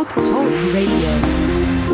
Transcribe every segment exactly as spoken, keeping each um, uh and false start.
Blog Talk Radio.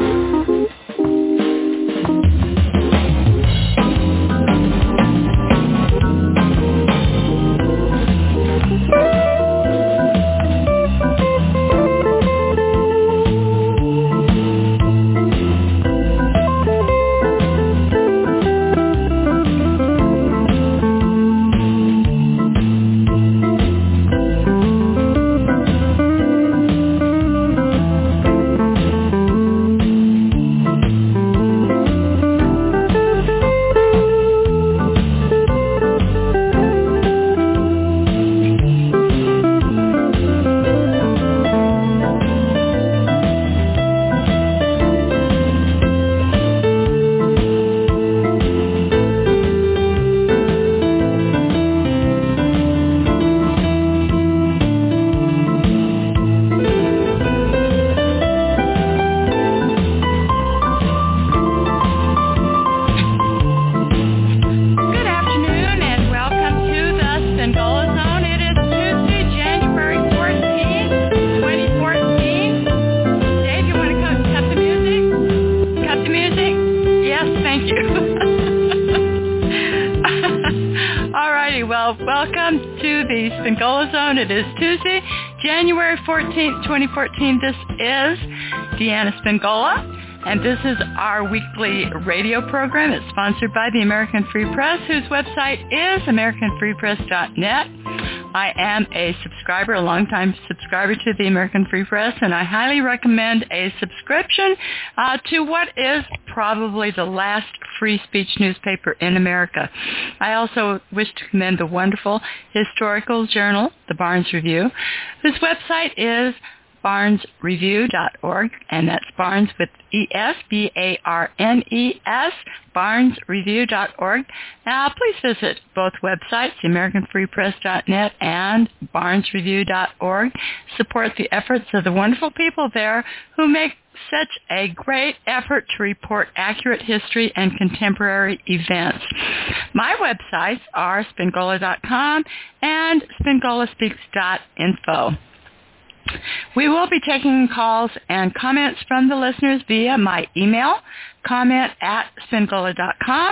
It is Tuesday, January fourteenth, twenty fourteen. This is Deanna Spingola, and this is our weekly radio program. It's sponsored by the American Free Press, whose website is american free press dot net. I am a subscriber, a longtime subscriber to the American Free Press, and I highly recommend a subscription uh, to what is probably the last free speech newspaper in America. I also wish to commend the wonderful historical journal, the Barnes Review, whose website is barnes review dot org, and that's Barnes with E S, B A R N E S, barnes review dot org. Now, please visit both websites, american free press dot net and barnes review dot org. Support the efforts of the wonderful people there who make such a great effort to report accurate history and contemporary events. My websites are spingola dot com and spingola speaks dot info. We will be taking calls and comments from the listeners via my email, comment at spingola dot com,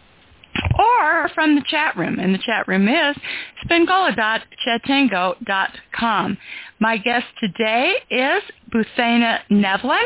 or from the chat room. And the chat room is spingola dot chatango dot com. My guest today is Buthana Nevlin,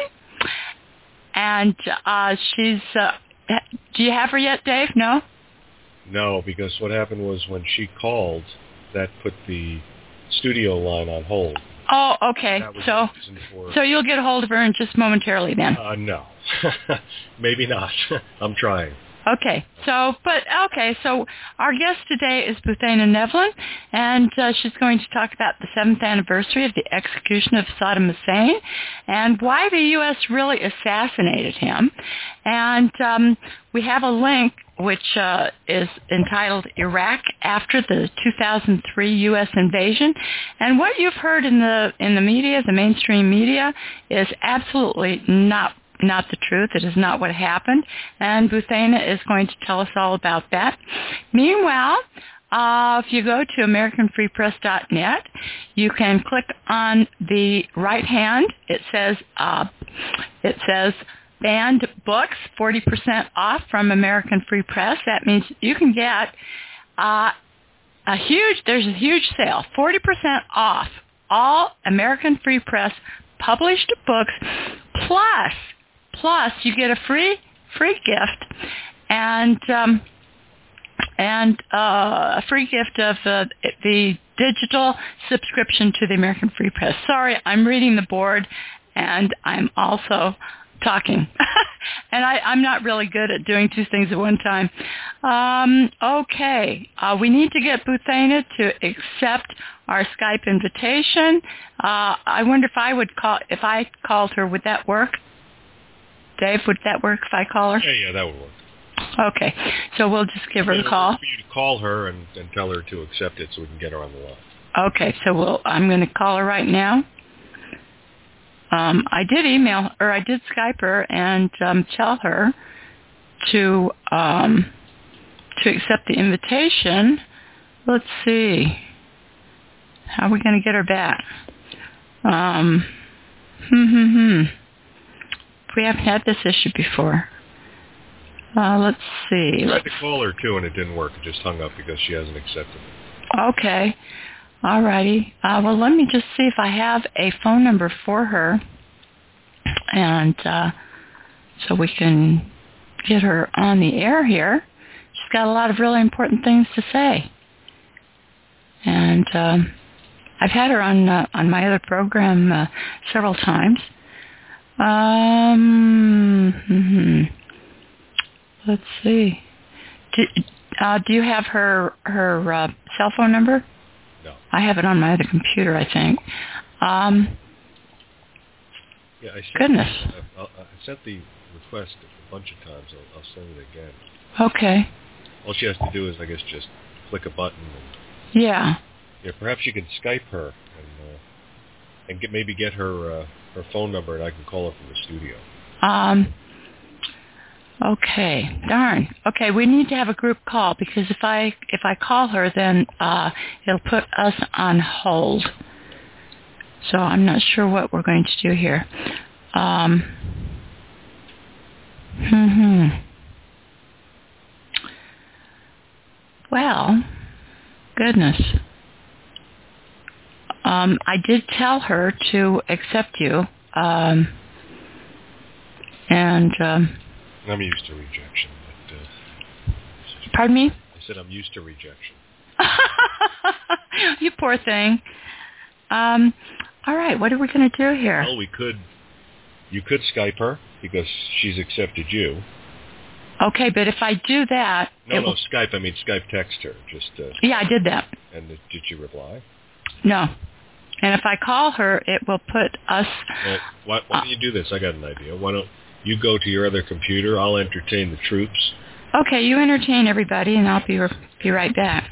and uh, she's, uh, do you have her yet, Dave? No? No, because what happened was when she called, that put the studio line on hold. Oh, okay. So so you'll get a hold of her in just momentarily then. Uh, no. Maybe not. I'm trying. Okay. So, but, okay. So our guest today is Buthana Nevlin, and uh, she's going to talk about the seventh anniversary of the execution of Saddam Hussein and why the U S really assassinated him. And um, we have a link which uh, is entitled Iraq After the two thousand three U S Invasion. And what you've heard in the in the media, the mainstream media, is absolutely not not the truth. It is not what happened. And Buthana is going to tell us all about that. Meanwhile, uh, if you go to american free press dot net, you can click on the right hand. It says uh, it says Banned Books, forty percent off from American Free Press. That means you can get uh, a huge, there's a huge sale, forty percent off all American Free Press published books, plus, plus you get a free, free gift, and um, and uh, a free gift of uh, the digital subscription to the American Free Press. Sorry, I'm reading the board, and I'm also talking. And I, I'm not really good at doing two things at one time. Um, okay. Uh, we need to get Buthana to accept our Skype invitation. Uh, I wonder if I would call, if I called her, would that work? Dave, would that work if I call her? Yeah, yeah, that would work. Okay. So we'll just give her a call. For you to call her and, and tell her to accept it so we can get her on the line. Okay. So we'll, I'm going to call her right now. Um, I did email, or I did Skype her and um, tell her to um, to accept the invitation. Let's see. How are we going to get her back? Um, Hmm, hmm, hmm. We haven't had this issue before. Uh, let's see. I tried Let's... to call her, too, and it didn't work. It just hung up because she hasn't accepted it. Okay. All righty. Uh, well, let me just see if I have a phone number for her, and uh, so we can get her on the air here. She's got a lot of really important things to say. And um, I've had her on uh, on my other program uh, several times. Um, mm-hmm. Let's see. Do, uh, do you have her her uh, cell phone number? No. I have it on my other computer, I think. Um, yeah, I sent goodness. The, I, I sent the request a bunch of times. I'll, I'll send it again. Okay. All she has to do is, I guess, just click a button. And, yeah. Yeah. Perhaps you can Skype her and uh, and get maybe get her uh, her phone number, and I can call her from the studio. Um. Okay. Darn. Okay, we need to have a group call because if I if I call her, then uh, it'll put us on hold. So I'm not sure what we're going to do here. Um. Hmm. Well, goodness. Um, I did tell her to accept you, um, and um, I'm used to rejection. But, uh, pardon me? I said I'm used to rejection. You poor thing. Um, all right, what are we going to do here? Well, we could. You could Skype her because she's accepted you. Okay, but if I do that... No, no, will... Skype. I mean, Skype text her. Just. Uh, yeah, I did that. And did she reply? No. And if I call her, it will put us... Well, why, why don't you do this? I got an idea. Why don't you go to your other computer? I'll entertain the troops. Okay, you entertain everybody, and I'll be be right back.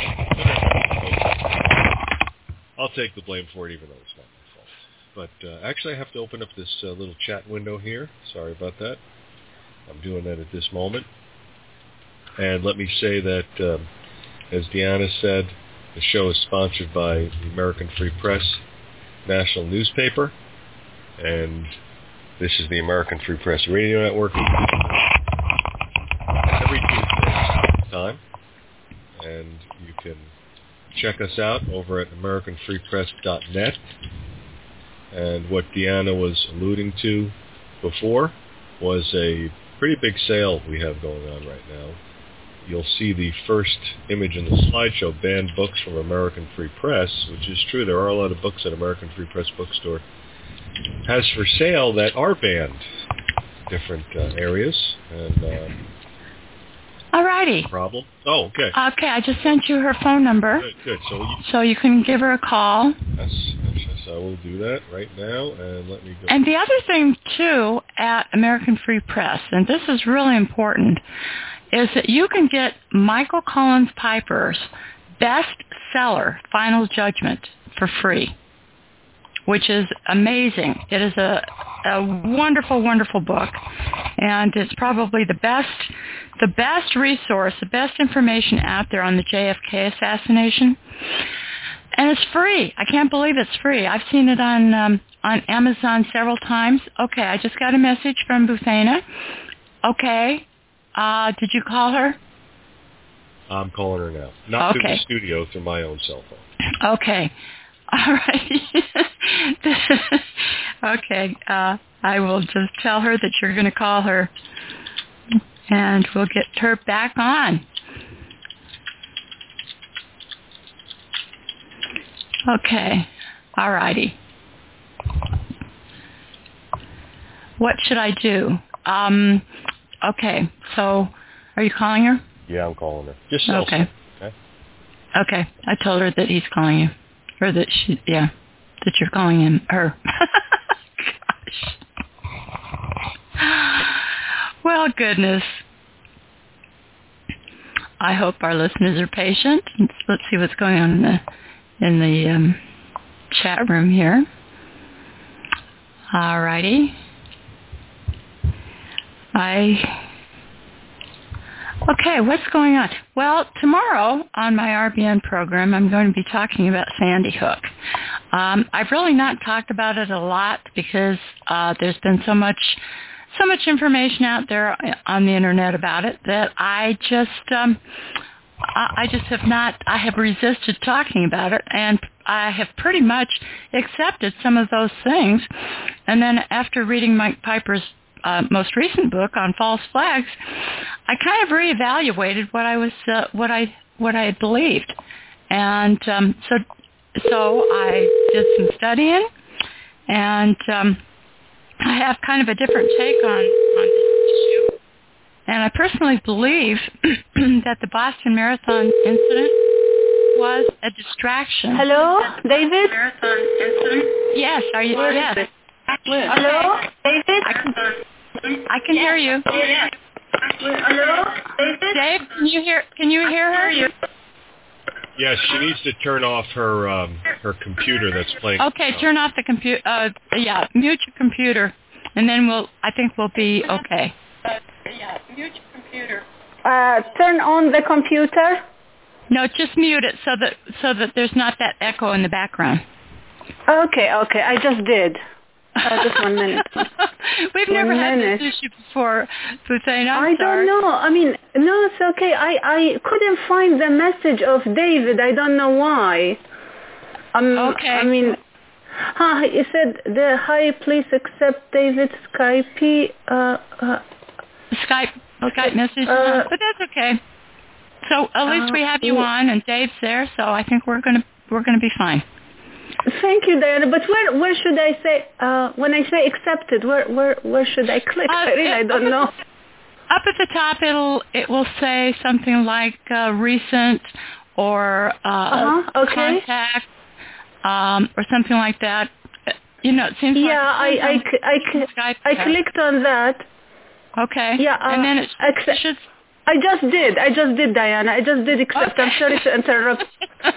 I'll take the blame for it, even though it's not my fault. But uh, actually, I have to open up this uh, little chat window here. Sorry about that. I'm doing that at this moment. And let me say that, um, as Deanna said, the show is sponsored by the American Free Press national newspaper. And this is the American Free Press Radio Network. Every Tuesday time. And you can check us out over at american free press dot net. And what Deanna was alluding to before was a pretty big sale we have going on right now. You'll see the first image in the slideshow, banned books from American Free Press, which is true. There are a lot of books at American Free Press Bookstore has for sale that are banned in different uh, areas. And um, all righty. Problem? Oh, okay. Okay, I just sent you her phone number. Good, good. So, you, so you can give her a call. Yes, yes, yes, I will do that right now. And let me go. And the other thing, too, at American Free Press, and this is really important, is that you can get Michael Collins Piper's bestseller, Final Judgment, for free, which is amazing. It is a, a wonderful, wonderful book, and it's probably the best, the best resource, the best information out there on the J F K assassination. And it's free. I can't believe it's free. I've seen it on um, on Amazon several times. Okay, I just got a message from Bufena. Okay. Uh, did you call her? I'm calling her now. Not okay. through the studio, through my own cell phone. Okay. All right. Okay. Uh, I will just tell her that you're going to call her, and we'll get her back on. Okay. All righty. What should I do? Um, okay. So, are you calling her? Yeah, I'm calling her. Just cell okay. phone. Okay. Okay. I told her that he's calling you, or that she, yeah, that you're calling him, her. Gosh. Well, goodness. I hope our listeners are patient. Let's see what's going on in the in the um, chat room here. All righty. I Okay, what's going on? Well, tomorrow on my R B N program, I'm going to be talking about Sandy Hook. Um, I've really not talked about it a lot because uh, there's been so much, so much information out there on the internet about it that I just, um, I, I just have not. I have resisted talking about it, and I have pretty much accepted some of those things. And then after reading Mike Piper's Uh, most recent book on false flags, I kind of reevaluated what I was, uh, what I, what I had believed, and um, so, so I did some studying, and um, I have kind of a different take on on this issue, and I personally believe that the Boston Marathon incident was a distraction. Hello, David. Marathon incident. Yes, are you? Where yes. is it? Hello, David. I can, I can hear you. Hello, David. Dave, can you hear? Can you hear her? Yes, she needs to turn off her um, her computer that's playing. Okay, turn off the computer. Uh, yeah, mute your computer, and then we'll. I think we'll be okay. Yeah, mute your computer. Uh, turn on the computer. No, just mute it so that so that there's not that echo in the background. Okay, okay, I just did. Uh, just one minute. We've one never minute. had this issue before, Hussein. I'm I sorry. don't know. I mean, no, it's okay. I, I couldn't find the message of David. I don't know why. Um, Okay. I mean, huh, he said, the hi, please accept David's Skype. Uh, uh, Skype, Skype message, Uh, but that's okay. So at least uh, we have you on, and Dave's there, so I think we're gonna we're gonna be fine. Thank you, Diana. But where where should I say uh, when I say accepted? Where where where should I click? Uh, I really I don't know. Up at the top, it'll it will say something like uh, recent or uh, Uh-huh, okay. contact um, or something like that. You know, it seems Yeah, like I I c- I, c- Skype I chat. clicked on that. Okay. Yeah, uh, and then it accept- should. I just did. I just did, Diana. I just did accept. Okay. I'm sorry to interrupt.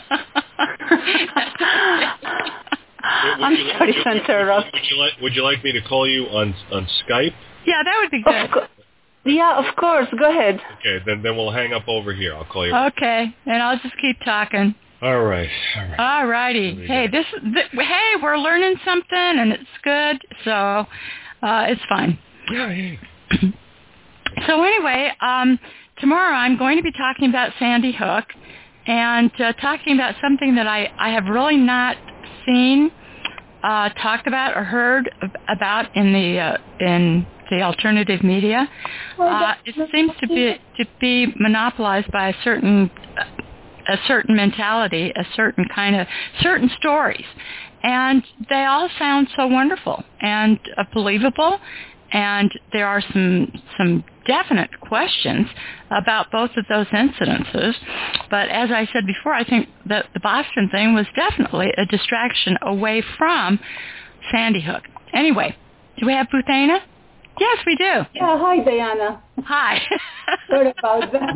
I'm Would you- sorry would to you- interrupt. Would you like Would you like me to call you on on Skype? Yeah, that would be Of good. co- yeah, of course. Go ahead. Okay, then then we'll hang up over here. I'll call you. Okay, and I'll just keep talking. All right. All right. All righty. There we Hey, go. this, th- hey, we're learning something, and it's good, so uh, it's fine. Yeah, yeah. So anyway, um, tomorrow I'm going to be talking about Sandy Hook and uh, talking about something that I, I have really not seen uh, talked about or heard ab- about in the uh, in the alternative media. Uh, it seems to be to be monopolized by a certain a certain mentality, a certain kind of certain stories, and they all sound so wonderful and uh, believable. And there are some some definite questions about both of those incidences. But as I said before, I think that the Boston thing was definitely a distraction away from Sandy Hook. Anyway, do we have Buthana? Yes, we do. Yeah. Hi, Diana. Hi. Sorry about that.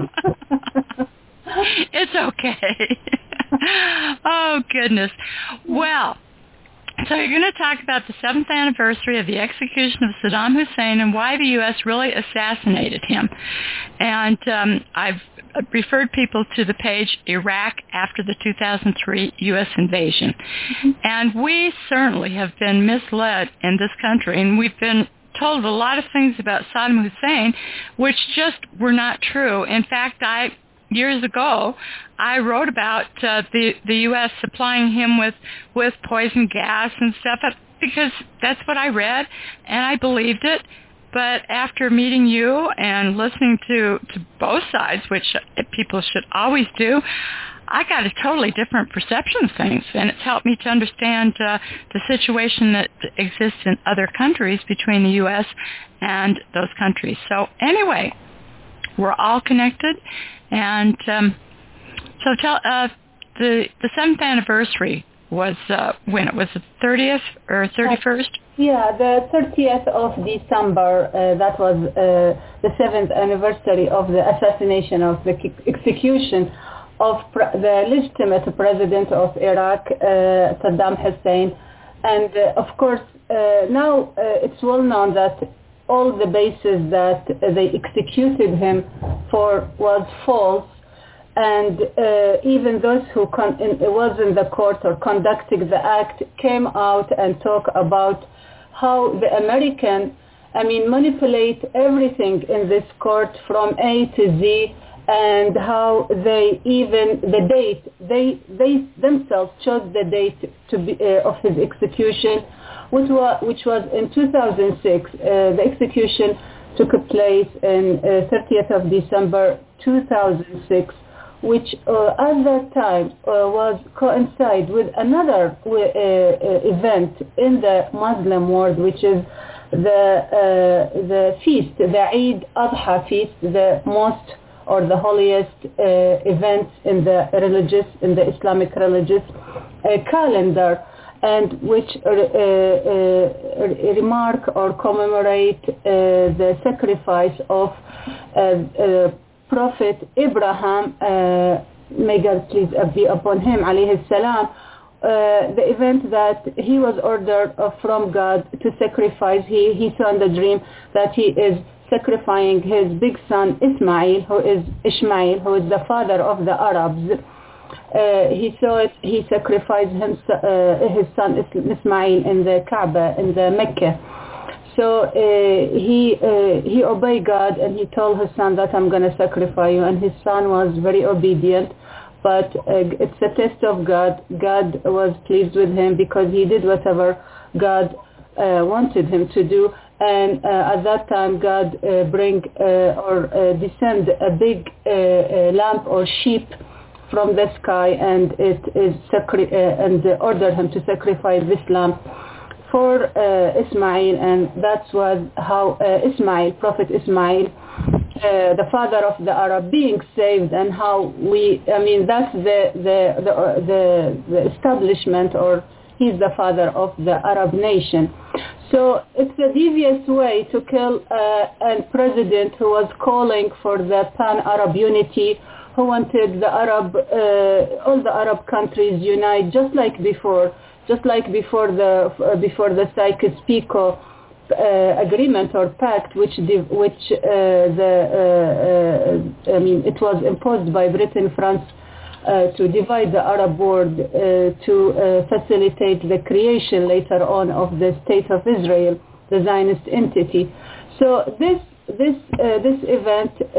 It's okay. Oh, goodness. Well, so you're going to talk about the seventh anniversary of the execution of Saddam Hussein and why the U S really assassinated him. And um, I've referred people to the page Iraq after the two thousand three U S invasion. Mm-hmm. And we certainly have been misled in this country, and we've been told a lot of things about Saddam Hussein which just were not true. In fact, I years ago, I wrote about uh, the the U S supplying him with, with poison gas and stuff because that's what I read, and I believed it. But after meeting you and listening to, to both sides, which people should always do, I got a totally different perception of things, and it's helped me to understand uh, the situation that exists in other countries between the U S and those countries. So anyway, we're all connected. And um, so tell uh, the the seventh anniversary was uh, when it was the thirtieth or thirty-first. Yeah, the thirtieth of December. Uh, that was uh, the seventh anniversary of the assassination of the execution of pre- the legitimate president of Iraq, uh, Saddam Hussein, and uh, of course uh, now uh, it's well known that all the bases that they executed him for was false, and uh, even those who con- in, was in the court or conducting the act came out and talk about how the American, I mean, manipulate everything in this court from A to Z, and how they even the date they they themselves chose the date to be uh, of his execution, which was which was in two thousand six. Uh, the execution took place in uh, thirtieth of December two thousand six, which uh, at that time uh, was coincide with another uh, uh, event in the Muslim world, which is the uh, the feast, the Eid Adha feast, the most or the holiest uh, event in the religious, in the Islamic religious uh, calendar, and which uh, uh, remark or commemorate uh, the sacrifice of uh, uh, Prophet Abraham, uh, may God please be upon him, alayhi salam, uh, the event that he was ordered uh, from God to sacrifice. He, he saw in the dream that he is sacrificing his big son Ismail, who is Ishmael, who is the father of the Arabs. Uh, he saw it, he sacrificed him, uh, his son Ismail in the Kaaba, in the Mecca. So uh, he uh, he obeyed God, and he told his son that I'm going to sacrifice you, and his son was very obedient. But uh, it's a test of God. God was pleased with him because he did whatever God uh, wanted him to do. And uh, at that time, God uh, bring uh, or uh, descend a big uh, uh, lamp or sheep from the sky, and it is sacri- uh, and uh, ordered him to sacrifice this lamp for uh, Ismail, and that was how uh, Ismail, Prophet Ismail, uh, the father of the Arab, being saved, and how we, I mean, that's the the the, uh, the, the establishment, or he's the father of the Arab nation. So it's a devious way to kill uh, a president who was calling for the pan-Arab unity, who wanted the Arab, uh, all the Arab countries unite, just like before, just like before the uh, before the Sykes-Picot uh, agreement or pact, which div- which uh, the uh, uh, I mean it was imposed by Britain, France, uh, to divide the Arab world, uh, to uh, facilitate the creation later on of the State of Israel, the Zionist entity. So this. This uh, this event, uh, uh,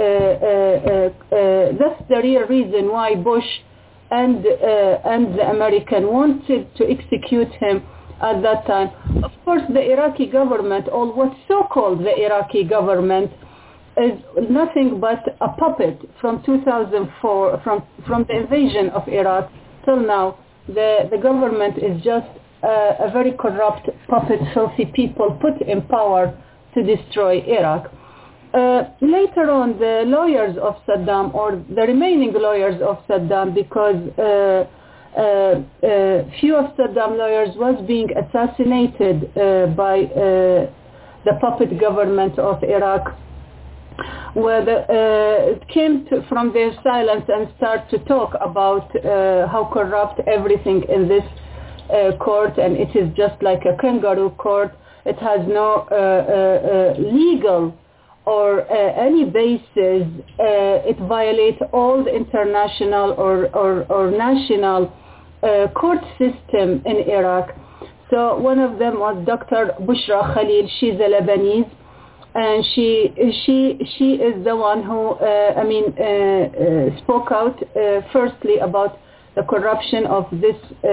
uh, that's the real reason why Bush and uh, and the American wanted to execute him at that time. Of course, the Iraqi government, or what's so-called the Iraqi government, is nothing but a puppet from two thousand four, from from the invasion of Iraq till now. The the government is just uh, a very corrupt puppet, filthy people put in power to destroy Iraq. Uh, later on, the lawyers of Saddam, or the remaining lawyers of Saddam, because uh, uh, uh, few of Saddam lawyers was being assassinated uh, by uh, the puppet government of Iraq, where the, uh, it came to, from their silence and start to talk about uh, how corrupt everything in this uh, court, and it is just like a kangaroo court. It has no uh, uh, uh, legal or uh, any basis. Uh, it violates all the international or, or, or national uh, court system in Iraq. So one of them was Doctor Bushra Khalil. She's a Lebanese, and she she she is the one who uh, I mean uh, uh, spoke out uh, firstly about the corruption of this uh,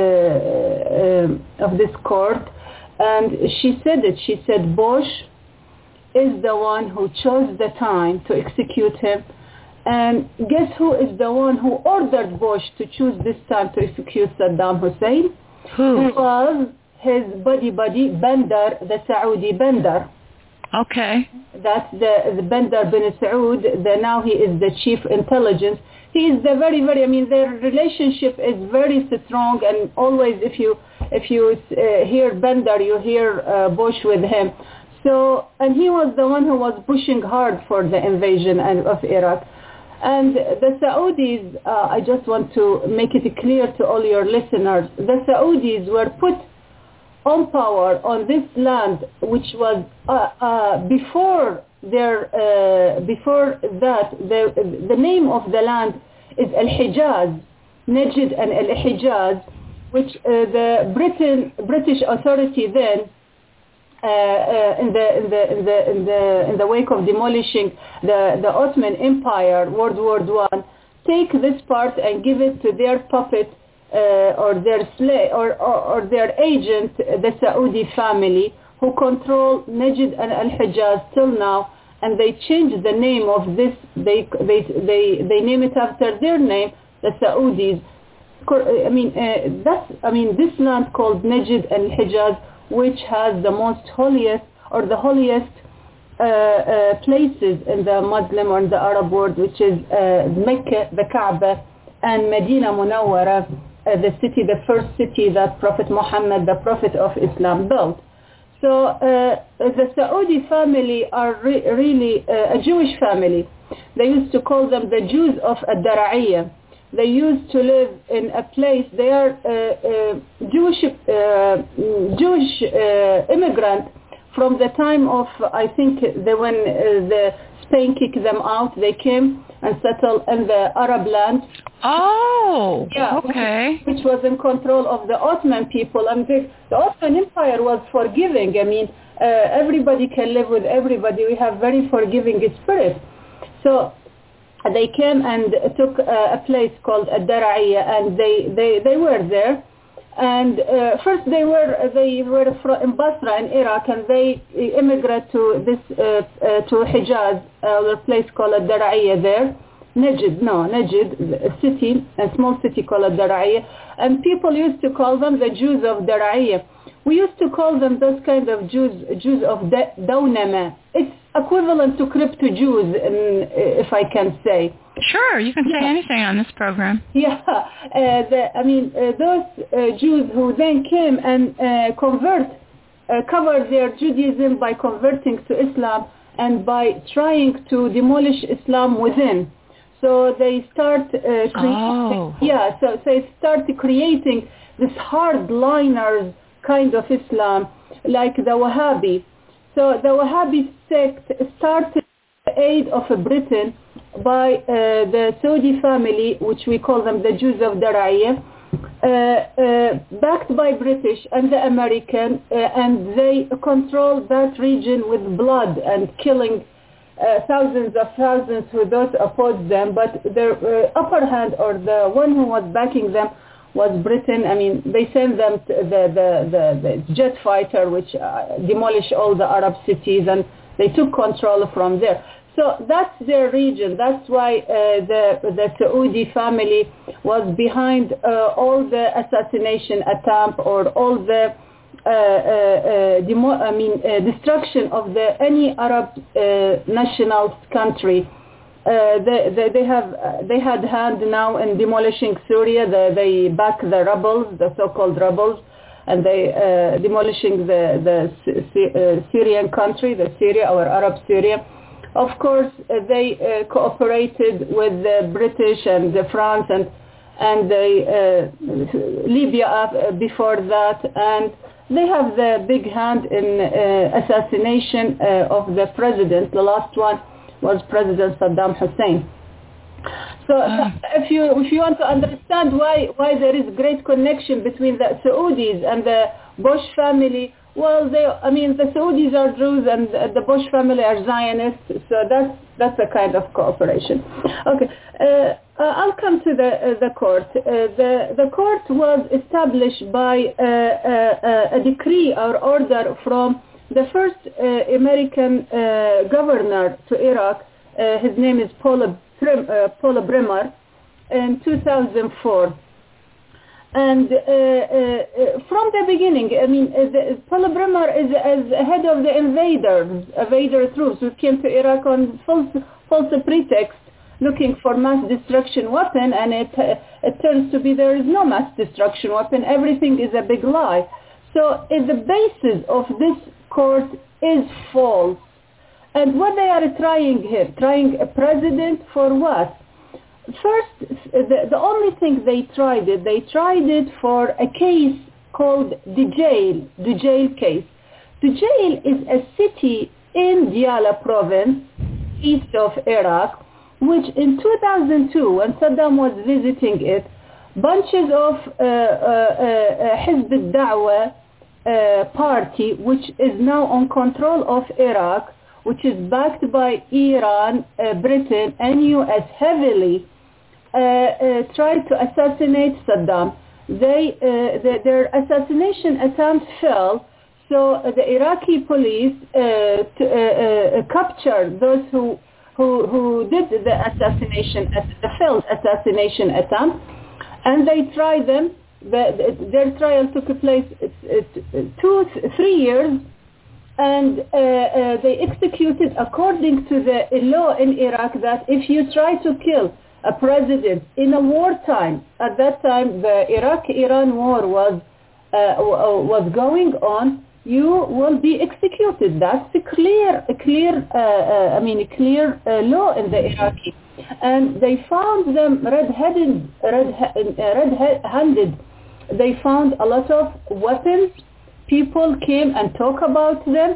uh, of this court, and she said it. She said Bush is the one who chose the time to execute him, and guess who is the one who ordered Bush to choose this time to execute Saddam Hussein? Who? It was his buddy buddy Bandar, the Saudi Bandar. Okay. That's the, the Bandar bin Saud. The, now he is the chief intelligence. He is the very, very, I mean, their relationship is very strong, and always if you if you uh, hear Bandar, you hear uh, Bush with him. So, and he was the one who was pushing hard for the invasion of Iraq. And the Saudis, uh, I just want to make it clear to all your listeners, the Saudis were put on power on this land, which was uh, uh, before their, uh, before that, the, the name of the land is Al-Hijaz, Najd and Al-Hijaz, which uh, the Britain, British authority then, Uh, uh, in the in the in the in the in the wake of demolishing the the Ottoman Empire, World War One, take this part and give it to their puppet uh, or their slave or, or or their agent, the Saudi family, who control Najd and Al-Hijaz till now, and they changed the name of this. They they they they name it after their name, the Saudis. I mean uh, that's I mean this land called Najd and Al-Hijaz, which has the most holiest or the holiest uh, uh, places in the Muslim or in the Arab world, which is uh, Mecca, the Kaaba, and Medina Munawwara, uh, the city, the first city that Prophet Muhammad, the Prophet of Islam, built. So uh, the Saudi family are re- really uh, a Jewish family. They used to call them the Jews of Ad-Dara'iyya. They used to live in a place. They are uh, uh, Jewish uh, Jewish uh, immigrant from the time of, I think, they, when uh, the Spain kicked them out, they came and settled in the Arab land. Oh, yeah, okay. Which, which was in control of the Ottoman people. And the, the Ottoman Empire was forgiving. I mean, uh, everybody can live with everybody. We have very forgiving spirit. So they came and took uh, a place called Ad-Dara'iyya, and they, they, they were there. And uh, first they were they were in Basra in Iraq, and they immigrated to this uh, uh, to Hijaz, uh, a place called Ad-Dara'iyya there. Najd, no, Najd, a city, a small city called Ad-Dara'iyya. And people used to call them the Jews of Dara'iyya. We used to call them those kind of Jews, Jews of Dawnama. It's equivalent to crypto Jews, in, if I can say. Sure, you can say yeah. anything on this program. Yeah, uh, the, I mean, uh, those uh, Jews who then came and uh, convert, uh, covered their Judaism by converting to Islam and by trying to demolish Islam within. So they start uh, creating, oh. yeah, so, so they start creating this hardliners kind of Islam, like the Wahhabi. So the Wahhabi sect started with the aid of Britain by uh, the Saudi family, which we call them the Jews of Dara'iyya, uh, uh, backed by British and the American, uh, and they control that region with blood and killing uh, thousands of thousands who don't oppose them. But the uh, upper hand, or the one who was backing them, was Britain. I mean, they sent them to the, the, the, the jet fighter, which uh, demolished all the Arab cities, and they took control from there. So that's their region. That's why uh, the, the Saudi family was behind uh, all the assassination attempt or all the uh, uh, uh, demo- I mean, uh, destruction of the any Arab uh, national country. Uh, they, they, they have uh, they had hand now in demolishing Syria. The, they back the rebels, the so-called rebels, and they uh, demolishing the the C- uh, Syrian country, the Syria or Arab Syria. Of course, uh, they uh, cooperated with the British and the France and and they, uh, Libya uh, before that, and they have the big hand in uh, assassination uh, of the president. The last one was President Saddam Hussein. So uh. if you if you want to understand why why there is great connection between the Saudis and the Bush family, well, they I mean the Saudis are Jews and the Bush family are Zionists, so that's that's a kind of cooperation. Okay, uh, I'll come to the uh, the court. Uh, the the court was established by uh, uh, a decree or order from the first uh, American uh, governor to Iraq. Uh, his name is Paul Prim, uh, Paul Bremer in two thousand four. And uh, uh, from the beginning, I mean, uh, the, Paul Bremer is as head of the invaders, invader troops who came to Iraq on false, false pretext, looking for mass destruction weapon, and it uh, it turns to be there is no mass destruction weapon. Everything is a big lie. So uh, the basis of this court is false. And what they are trying here, trying a president for what? First, the, the only thing they tried it, they tried it for a case called the jail, the jail case. The jail is a city in Diyala province, east of Iraq, which in two thousand two, when Saddam was visiting it, bunches of uh, uh, uh, Hizb al-Da'wa uh, party, which is now on control of Iraq, which is backed by Iran, uh, Britain, and U S heavily, uh, uh, tried to assassinate Saddam. They, uh, the, their assassination attempt failed, so uh, the Iraqi police uh, to, uh, uh, captured those who, who, who did the assassination, the failed assassination attempt, and they tried them. The, their trial took place two, three years, and uh, uh, they executed according to the law in Iraq that if you try to kill a president in a wartime, at that time the Iraq-Iran war was uh, was going on, you will be executed. That's a clear, a clear, uh, uh, I mean, a clear uh, law in the Iraqi. And they found them red-headed, red, red-handed. They found a lot of weapons. People came and talk about them.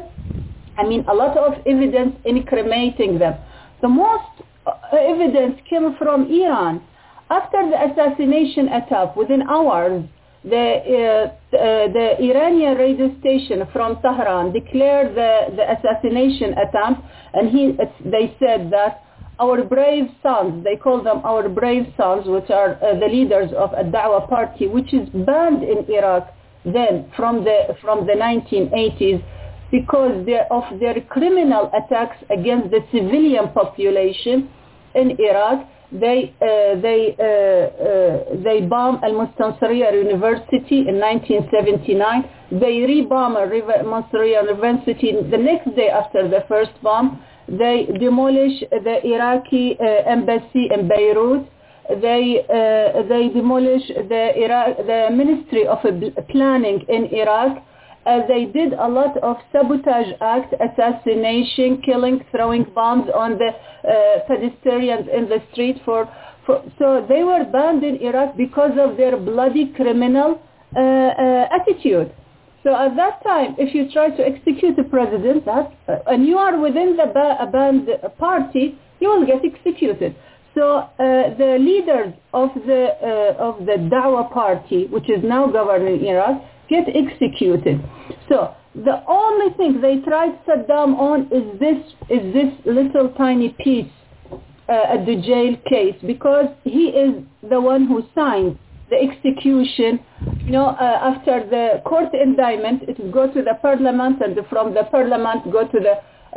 I mean, a lot of evidence incriminating them. The most evidence came from Iran. After the assassination attack, within hours, the, uh, uh, the Iranian radio station from Tehran declared the, the assassination attempt, and he, they said that our brave sons, they call them our brave sons, which are uh, the leaders of a Da'wa party, which is banned in Iraq then from the, from the nineteen eighties, because of their criminal attacks against the civilian population in Iraq. They uh, they uh, uh, they bombed Al-Mustansiriya University in nineteen seventy-nine. They re-bombed Al-Mustansiriya University the next day after the first bomb. They demolished the Iraqi uh, embassy in Beirut. They uh, they demolished the Iraq, the Ministry of Planning in Iraq. Uh, they did a lot of sabotage act, assassination, killing, throwing bombs on the uh, pedestrians in the street. For, for so they were banned in Iraq because of their bloody criminal uh, uh, attitude. So at that time, if you try to execute the president, that, uh, and you are within the ba- banned party, you will get executed. So uh, the leaders of the uh, of the Da'wa party, which is now governing Iraq, get executed. So the only thing they tried Saddam on is this is this little tiny piece uh, at the jail case, because he is the one who signed the execution. You know, uh, after the court indictment, it will go to the parliament, and from the parliament go to the uh,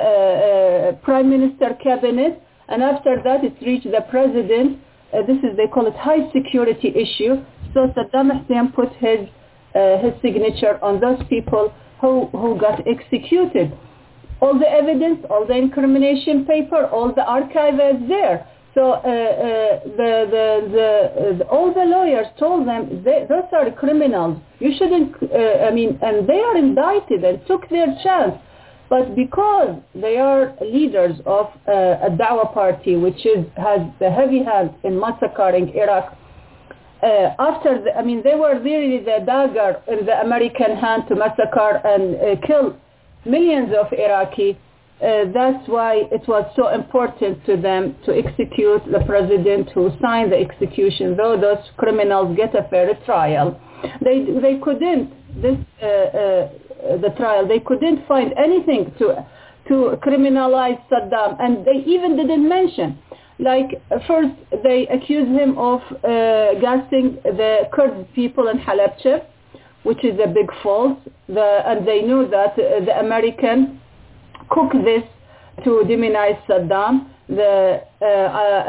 uh, prime minister cabinet, and after that it reached the president. Uh, this is, they call it high security issue. So Saddam Hussein put his uh, his signature on those people who, who got executed. All the evidence, all the incrimination paper, all the archive is there. So uh, uh, the, the, the, the, all the lawyers told them, they, those are criminals. You shouldn't, uh, I mean, and they are indicted and took their chance. But because they are leaders of uh, a Da'wa party, which is, has the heavy hand in massacring Iraq, uh, after, the, I mean, they were really the dagger in the American hand to massacre and uh, kill millions of Iraqi. Uh, that's why it was so important to them to execute the president who signed the execution, though those criminals get a fair trial. They they couldn't, this uh, uh, the trial, they couldn't find anything to to criminalize Saddam, and they even didn't mention. Like, first they accused him of uh, gassing the Kurd people in Halabja, which is a big fault, the, and they knew that uh, the American cook this to demonize Saddam. The uh, uh,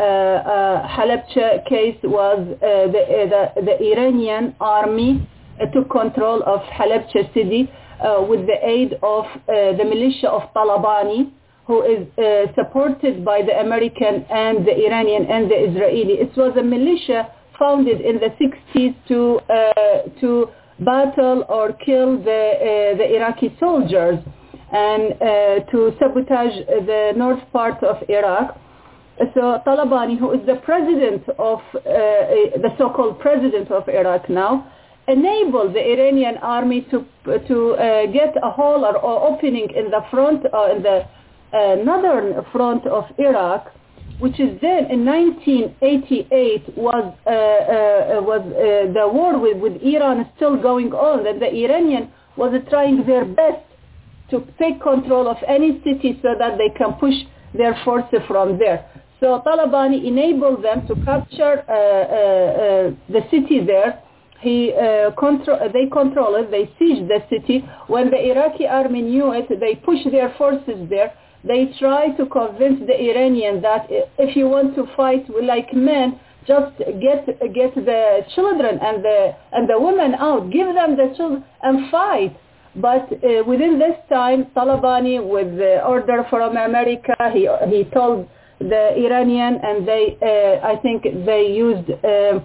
uh, Halabja case was uh, the, uh, the, the Iranian army uh, took control of Halabja city uh, with the aid of uh, the militia of Talabani, who is uh, supported by the American and the Iranian and the Israeli. It was a militia founded in the sixties to uh, to battle or kill the uh, the Iraqi soldiers and uh, to sabotage the north part of Iraq. So Talabani, who is the president of, uh, the so-called president of Iraq now, enable the Iranian army to to uh, get a hole or, or opening in the front, uh, in the uh, northern front of Iraq, which is then in nineteen eighty-eight was uh, uh, was uh, the war with, with Iran still going on, and the Iranian was trying their best to take control of any city so that they can push their forces from there. So Talabani enabled them to capture uh, uh, uh, the city there. He uh, control, they control it, they siege the city. When the Iraqi army knew it, they pushed their forces there. They try to convince the Iranians that if you want to fight like men, just get get the children and the and the women out, give them the children and fight. But uh, within this time, Talabani, with the order from America, he he told the Iranian, and they uh, I think they used uh, uh,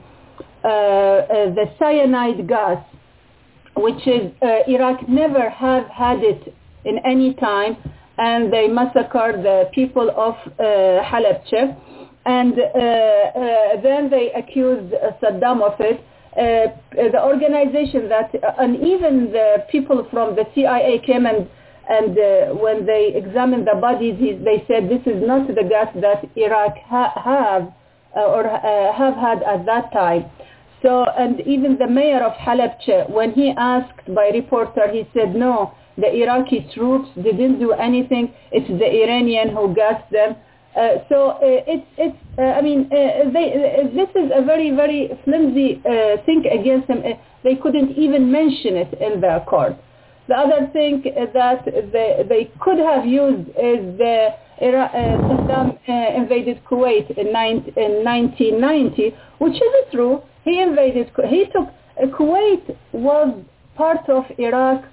uh, the cyanide gas, which is uh, Iraq never have had it in any time. And they massacred the people of uh, Halabja, and uh, uh, then they accused uh, Saddam of it. Uh, the organization that, uh, and even the people from the C I A came and, and uh, when they examined the bodies, he, they said this is not the gas that Iraq ha- have uh, or uh, have had at that time. So, and even the mayor of Halabja, when he asked by reporter, he said no. The Iraqi troops didn't do anything. It's the Iranian who gassed them. Uh, so uh, it's it's. Uh, I mean, uh, they, uh, this is a very very flimsy uh, thing against them. Uh, they couldn't even mention it in the court. The other thing that they, they could have used is the Ira- uh, Saddam uh, invaded Kuwait in, nine, in nineteen ninety, which is true. He invaded. He took uh, Kuwait was part of Iraq.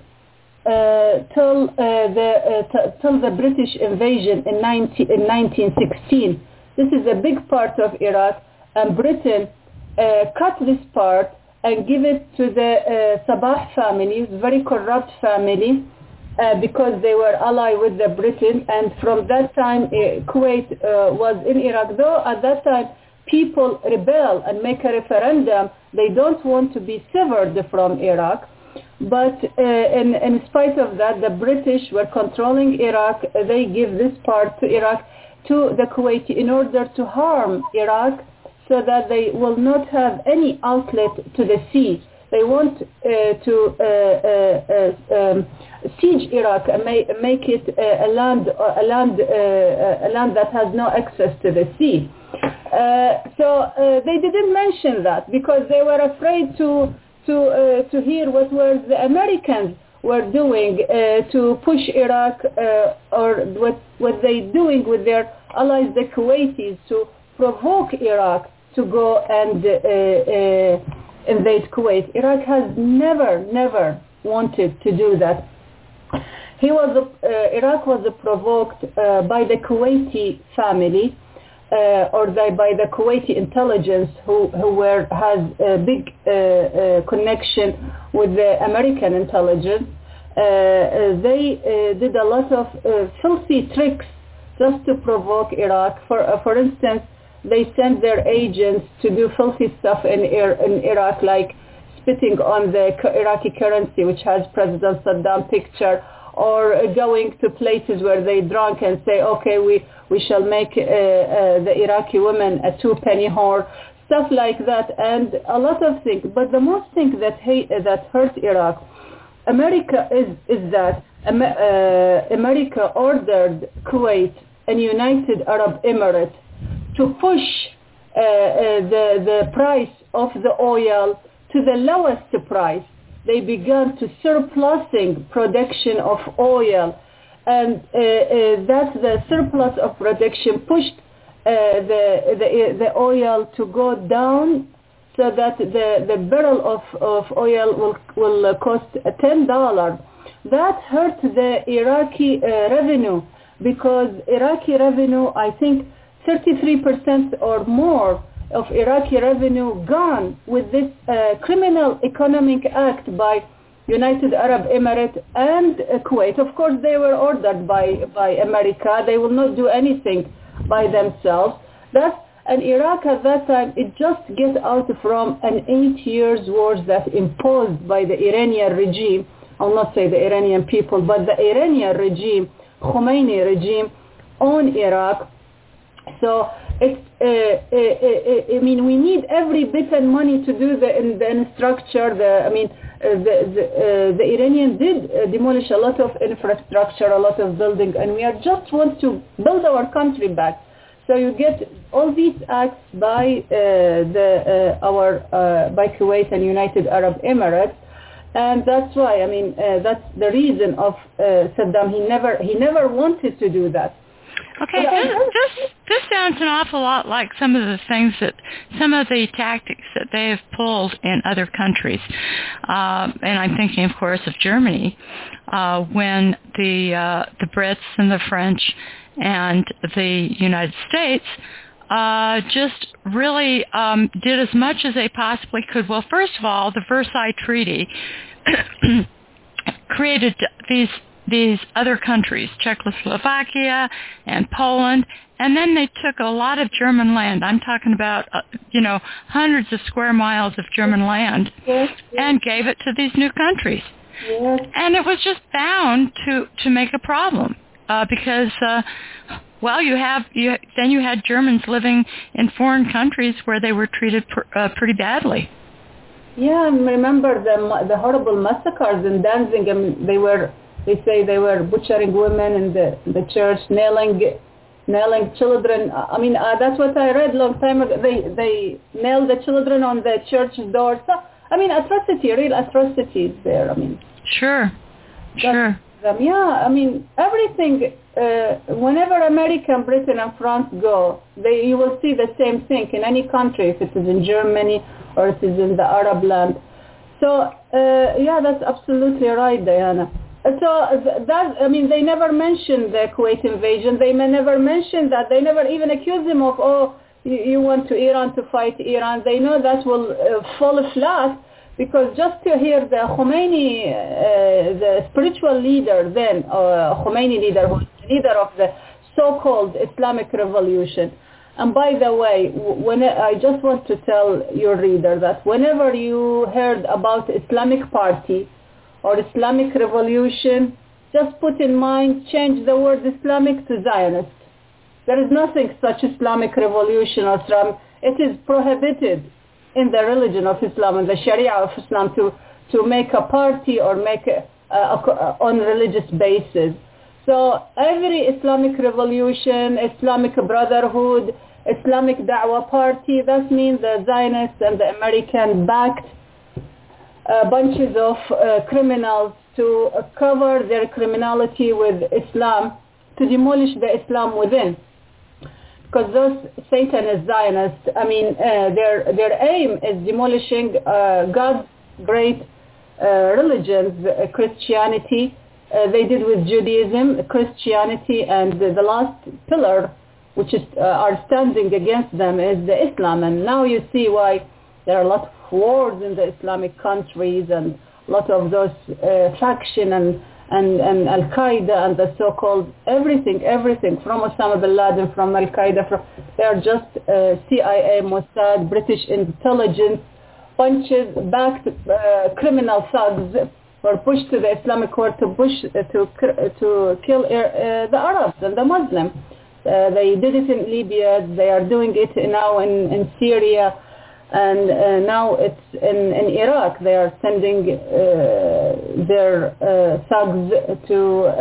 Uh, till uh, the uh, t- till the British invasion in, nineteen, in nineteen sixteen. This is a big part of Iraq, and Britain uh, cut this part and give it to the uh, Sabah family, very corrupt family, uh, because they were allied with the Britain. And from that time, uh, Kuwait uh, was in Iraq. Though at that time people rebel and make a referendum, they don't want to be severed from Iraq. But uh, in, in spite of that, the British were controlling Iraq. They give this part to Iraq, to the Kuwaiti, in order to harm Iraq so that they will not have any outlet to the sea. They want uh, to uh, uh, uh, um, siege Iraq and make, make it uh, a land, a land, uh, a land that has no access to the sea. Uh, so uh, they didn't mention that because they were afraid to. To, uh, to hear what were the Americans were doing uh, to push Iraq uh, or what what they doing with their allies, the Kuwaitis, to provoke Iraq to go and uh, uh, invade Kuwait. Iraq has never, never wanted to do that. He was uh, Iraq was provoked uh, by the Kuwaiti family. Uh, or the, by the Kuwaiti intelligence, who, who were has a big uh, uh, connection with the American intelligence. Uh, uh, they uh, did a lot of uh, filthy tricks just to provoke Iraq. For uh, for instance, they sent their agents to do filthy stuff in, in Iraq, like spitting on the Iraqi currency, which has President Saddam picture, or going to places where they drunk and say, okay, we, we shall make uh, uh, the Iraqi women a two-penny whore, stuff like that, and a lot of things. But the most thing that hate, that hurt Iraq, America is, is that um, uh, America ordered Kuwait and United Arab Emirates to push uh, uh, the, the price of the oil to the lowest price. They began to surplusing production of oil, and uh, uh, that the surplus of production pushed uh, the, the the oil to go down, so that the, the barrel of, of oil will will cost ten dollars. That hurt the Iraqi uh, revenue, because Iraqi revenue, I think, thirty-three percent or more of Iraqi revenue gone with this uh, criminal economic act by United Arab Emirates and uh, Kuwait. Of course, they were ordered by, by America. They will not do anything by themselves. That's, And Iraq at that time, it just get out from an eight years wars that imposed by the Iranian regime. I'll not say the Iranian people, but the Iranian regime, Khomeini regime on Iraq. So it's, uh, uh, uh, I mean, we need every bit of money to do the, the infrastructure. The, I mean, uh, the the, uh, the Iranians did uh, demolish a lot of infrastructure, a lot of building, and we are just want to build our country back. So you get all these acts by uh, the uh, our uh, by Kuwait and United Arab Emirates, and that's why I mean uh, that's the reason of uh, Saddam. He never he never wanted to do that. Okay, this, this this sounds an awful lot like some of the things that, some of the tactics that they have pulled in other countries. Um, and I'm thinking, of course, of Germany, uh, when the uh, the Brits and the French and the United States uh, just really um, did as much as they possibly could. Well, first of all, the Versailles Treaty created these these other countries, Czechoslovakia and Poland, and then they took a lot of German land. I'm talking about, uh, you know, hundreds of square miles of German land, yes, yes. and gave it to these new countries. Yes. And it was just bound to, to make a problem uh, because, uh, well, you have you then you had Germans living in foreign countries where they were treated pr- uh, pretty badly. Yeah, I remember the the horrible massacres in Danzig. I mean, they were. They say they were butchering women in the the church, nailing nailing children. I mean, uh, that's what I read long time ago. They they nailed the children on the church doors. So, I mean, atrocity, real atrocities there. I mean, sure, sure. Them. Yeah, I mean, everything. Uh, whenever America, Britain, and France go, they you will see the same thing in any country, if it is in Germany or it is in the Arab land. So uh, yeah, that's absolutely right, Diana. So that, I mean, they never mentioned the Kuwait invasion. They may never mention that. They never even accuse him of, oh, you, you want to Iran to fight Iran. They know that will uh, fall flat because just to hear the Khomeini, uh, the spiritual leader then, uh, Khomeini leader, who was the leader of the so-called Islamic revolution. And by the way, when I just want to tell your reader that whenever you heard about Islamic Party, or Islamic revolution, just put in mind, change the word Islamic to Zionist. There is nothing such Islamic revolution or Islam. It is prohibited in the religion of Islam and the Sharia of Islam to, to make a party or make a, a, a, on religious basis. So every Islamic revolution, Islamic Brotherhood, Islamic Da'wah Party, that means the Zionists and the American-backed Uh, bunches of uh, criminals to uh, cover their criminality with Islam, to demolish the Islam within. Because those Satanist Zionists, I mean, uh, their their aim is demolishing uh, God's great uh, religions, uh, Christianity. Uh, they did with Judaism, Christianity, and the, the last pillar, which is uh, are standing against them, is the Islam. And now you see why there are a lot of wars in the Islamic countries and a lot of those uh, faction and, and, and Al-Qaeda and the so-called everything, everything from Osama bin Laden, from Al-Qaeda, from, they are just uh, C I A, Mossad, British intelligence, bunches, backed uh, criminal thugs were pushed to the Islamic court to push uh, to to kill uh, the Arabs and the Muslims. Uh, they did it in Libya. They are doing it now in, in Syria. And uh, now it's in, in Iraq. They are sending uh, their uh, thugs to uh,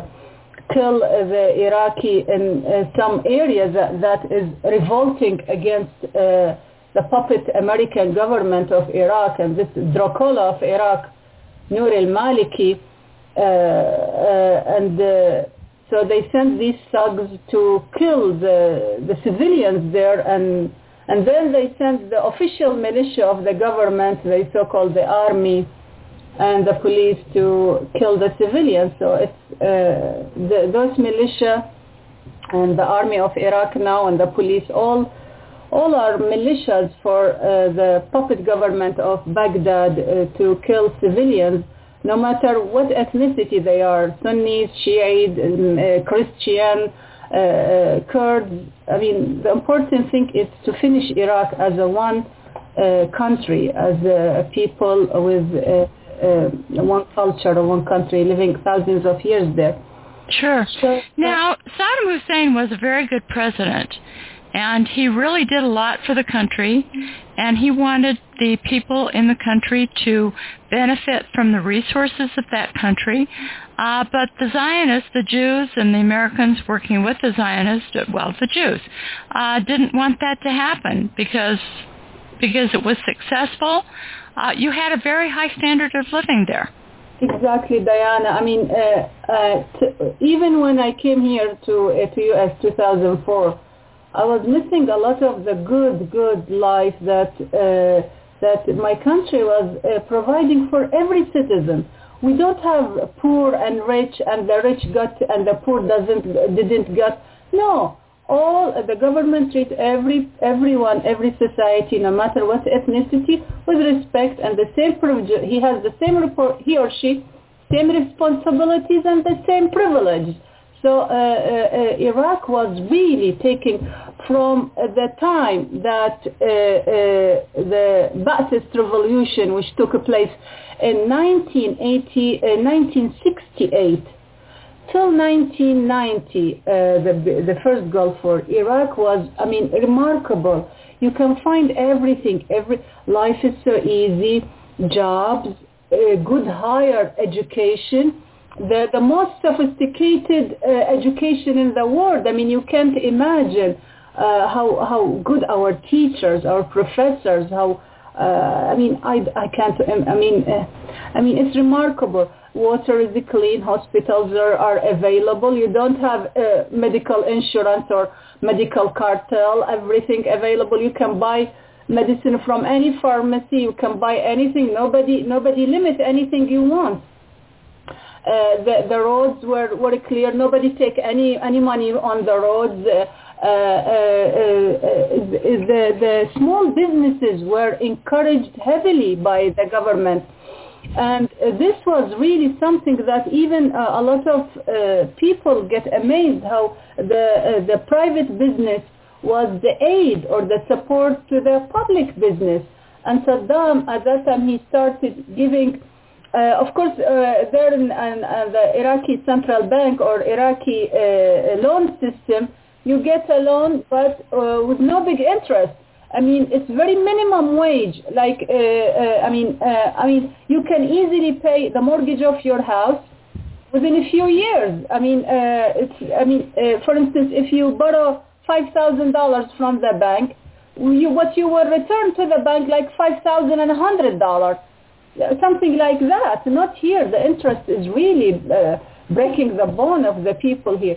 kill the Iraqi in uh, some areas that, that is revolting against uh, the puppet American government of Iraq and this Dracula of Iraq, Noor al-Maliki. Uh, uh, and uh, so they send these thugs to kill the, the civilians there, and And then they sent the official militia of the government, the so-called the army and the police, to kill the civilians. So it's uh, the, those militia and the army of Iraq now and the police, all all are militias for uh, the puppet government of Baghdad uh, to kill civilians, no matter what ethnicity they are, Sunnis, Shiite, um, uh, Christian, uh, Kurds. I mean, the important thing is to finish Iraq as a one uh, country, as a people with uh, uh, one culture, or one country, living thousands of years there. Sure. So, now, Saddam Hussein was a very good president, and he really did a lot for the country, and he wanted the people in the country to benefit from the resources of that country. Uh, but the Zionists, the Jews, and the Americans working with the Zionists, well, the Jews, uh, didn't want that to happen because because it was successful. Uh, you had a very high standard of living there. Exactly, Diana. I mean, uh, uh, t- even when I came here to uh, to U S two thousand four, I was missing a lot of the good, good life that uh, that my country was uh, providing for every citizen. We don't have poor and rich, and the rich got and the poor doesn't didn't get. No, all the government treat every everyone, every society, no matter what ethnicity, with respect and the same privilege. He has the same report, he or she, same responsibilities and the same privilege. So uh, uh, uh, Iraq was really taking from uh, the time that uh, uh, the Ba'athist revolution, which took place in nineteen eighty, uh, nineteen sixty-eight, till nineteen ninety, uh, the the first Gulf War, Iraq was, I mean, remarkable. You can find everything. Every life is so easy, jobs, uh, good higher education. The, the most sophisticated uh, education in the world. I mean, you can't imagine uh, how how good our teachers, our professors, how uh, I mean, I, I can't. I mean, uh, I mean, it's remarkable. Water is clean. Hospitals are, are available. You don't have uh, medical insurance or medical cartel. Everything available. You can buy medicine from any pharmacy. You can buy anything. Nobody nobody limits anything you want. Uh, the, the roads were, were clear. Nobody take any, any money on the roads. Uh, uh, uh, uh, the, the small businesses were encouraged heavily by the government. And uh, this was really something that even uh, a lot of uh, people get amazed how the, uh, the private business was the aid or the support to the public business. And Saddam, at that time, he started giving Uh, of course, uh, there in, in uh, the Iraqi central bank or Iraqi uh, loan system, you get a loan, but uh, with no big interest. I mean, it's very minimum wage. Like, uh, uh, I mean, uh, I mean, you can easily pay the mortgage of your house within a few years. I mean, uh, it's. I mean, uh, for instance, if you borrow five thousand dollars from the bank, you, what you will return to the bank like five thousand and a hundred dollars. Something like that. Not here. The interest is really uh, breaking the bone of the people here.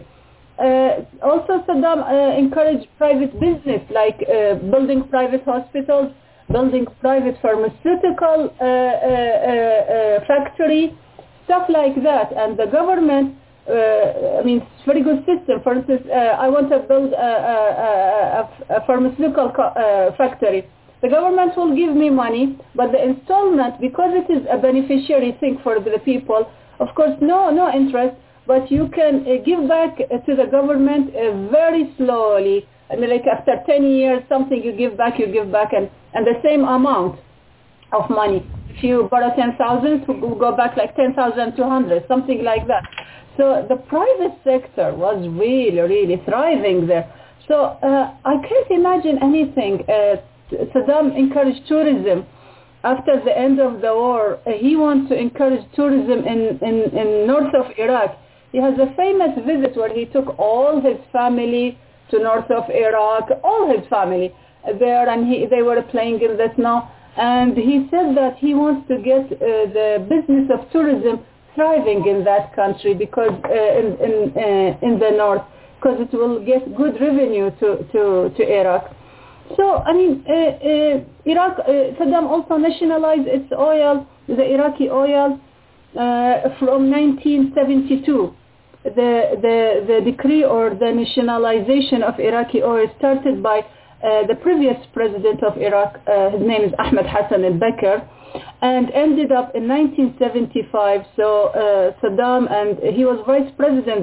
Uh, also, Saddam uh, encouraged private business, like uh, building private hospitals, building private pharmaceutical uh, uh, uh, factory, stuff like that. And the government, uh, I mean, it's a very good system. For instance, uh, I want to build a, a, a, a pharmaceutical co- uh, factory. The government will give me money, but the installment, because it is a beneficiary thing for the people, of course, no, no interest, but you can uh, give back uh, to the government uh, very slowly. I mean, like after ten years, something you give back, you give back, and, and the same amount of money. If you borrow ten thousand, it will go back like ten thousand two hundred, something like that. So the private sector was really, really thriving there. So uh, I can't imagine anything. Uh, Saddam encouraged tourism. After the end of the war, uh, he wants to encourage tourism in, in, in north of Iraq. He has a famous visit where he took all his family to north of Iraq, all his family there, and he, they were playing in the snow. And he said that he wants to get uh, the business of tourism thriving in that country because uh, in, in, uh, in the north, because it will get good revenue to, to, to Iraq. So, I mean, uh, uh, Iraq, uh, Saddam also nationalized its oil, the Iraqi oil, uh, from nineteen seventy-two. The, the, the decree or the nationalization of Iraqi oil started by uh, the previous president of Iraq, uh, his name is Ahmed Hassan al-Bakr, and ended up in nineteen seventy-five. So uh, Saddam, and he was vice president then,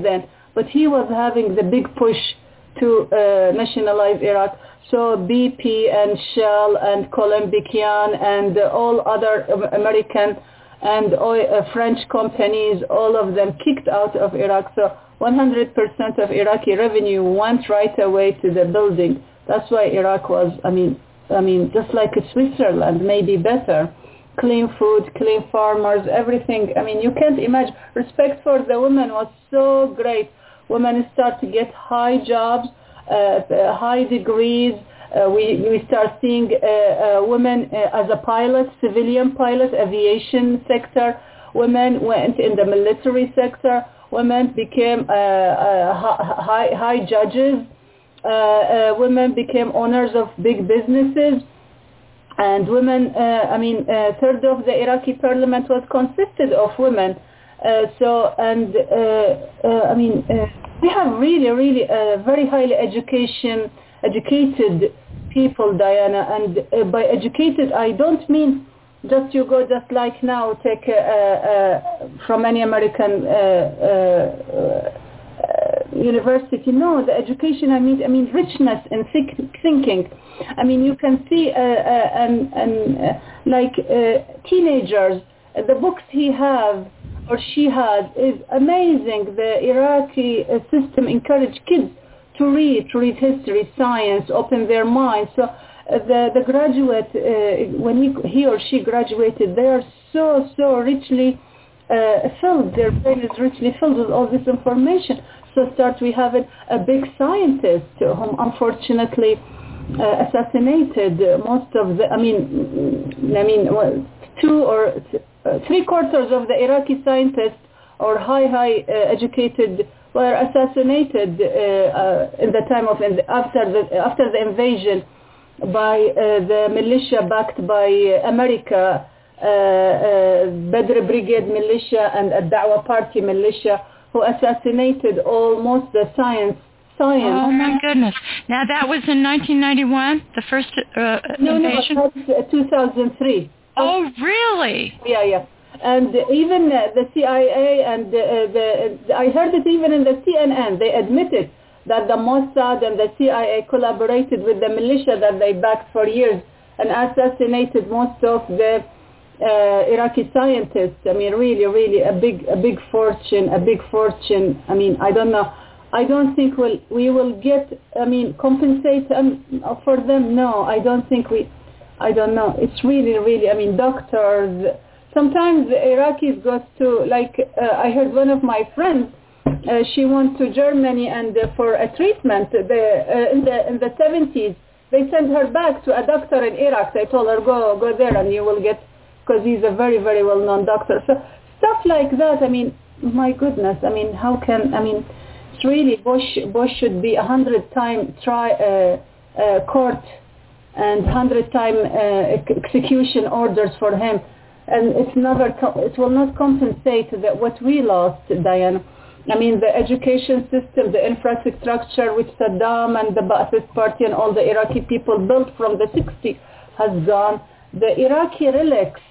but he was having the big push to uh, nationalize Iraq. So B P and Shell and Colombian and uh, all other American and oil, uh, French companies, all of them kicked out of Iraq. So one hundred percent of Iraqi revenue went right away to the building. That's why Iraq was, I mean, I mean, just like Switzerland, maybe better. Clean food, clean farmers, everything. I mean, you can't imagine. Respect for the women was so great. Women start to get high jobs, uh, high degrees. Uh, we, we start seeing uh, uh, women uh, as a pilot, civilian pilot, aviation sector. Women went in the military sector. Women became uh, uh, high, high judges. Uh, uh, women became owners of big businesses. And women, uh, I mean, a third of the Iraqi parliament was consisted of women. Uh, so, and, uh, uh, I mean, uh, we have really, really uh, very highly education, educated people, Diana. And uh, by educated, I don't mean just you go just like now, take uh, uh, from any American uh, uh, uh, university. No, the education, I mean, I mean richness in think, thinking. I mean, you can see, uh, uh, and, and uh, like uh, teenagers, uh, the books he has or she has is amazing. The Iraqi uh, system encourages kids to read, to read history, science, open their minds. So uh, the, the graduate, uh, when he, he or she graduated, they are so, so richly uh, filled. Their brain is richly filled with all this information. So start we have a, a big scientist whom unfortunately Uh, assassinated uh, most of the, I mean, I mean, well, two or th- uh, three quarters of the Iraqi scientists or high, high uh, educated were assassinated uh, uh, in the time of in the, after the after the invasion by uh, the militia backed by uh, America, uh, uh, Badr Brigade militia and a Dawah Party militia, who assassinated almost the science. Science. Oh my goodness! Now that was in nineteen ninety-one, the first uh, no, invasion. No, no, that's uh, two thousand three. Oh, really? Yeah, yeah. And even uh, the C I A and uh, the, the I heard it even in the C N N. They admitted that the Mossad and the C I A collaborated with the militia that they backed for years and assassinated most of the uh, Iraqi scientists. I mean, really, really a big, a big fortune, a big fortune. I mean, I don't know. I don't think we'll, we will get, I mean, compensate um, for them. No, I don't think we, I don't know. It's really, really, I mean, doctors. Sometimes the Iraqis go to, like, uh, I heard one of my friends, uh, she went to Germany and uh, for a treatment the, uh, in the in the seventies. They sent her back to a doctor in Iraq. They told her, go, go there and you will get, because he's a very, very well-known doctor. So stuff like that, I mean, my goodness, I mean, how can, I mean, really, Bush Bush should be a hundred time try uh, uh, court and hundred time uh, execution orders for him, and it's never co- it will not compensate that what we lost, Diane. I mean, the education system, the infrastructure which Saddam and the Ba'athist Party and all the Iraqi people built from the sixties has gone. The Iraqi relics.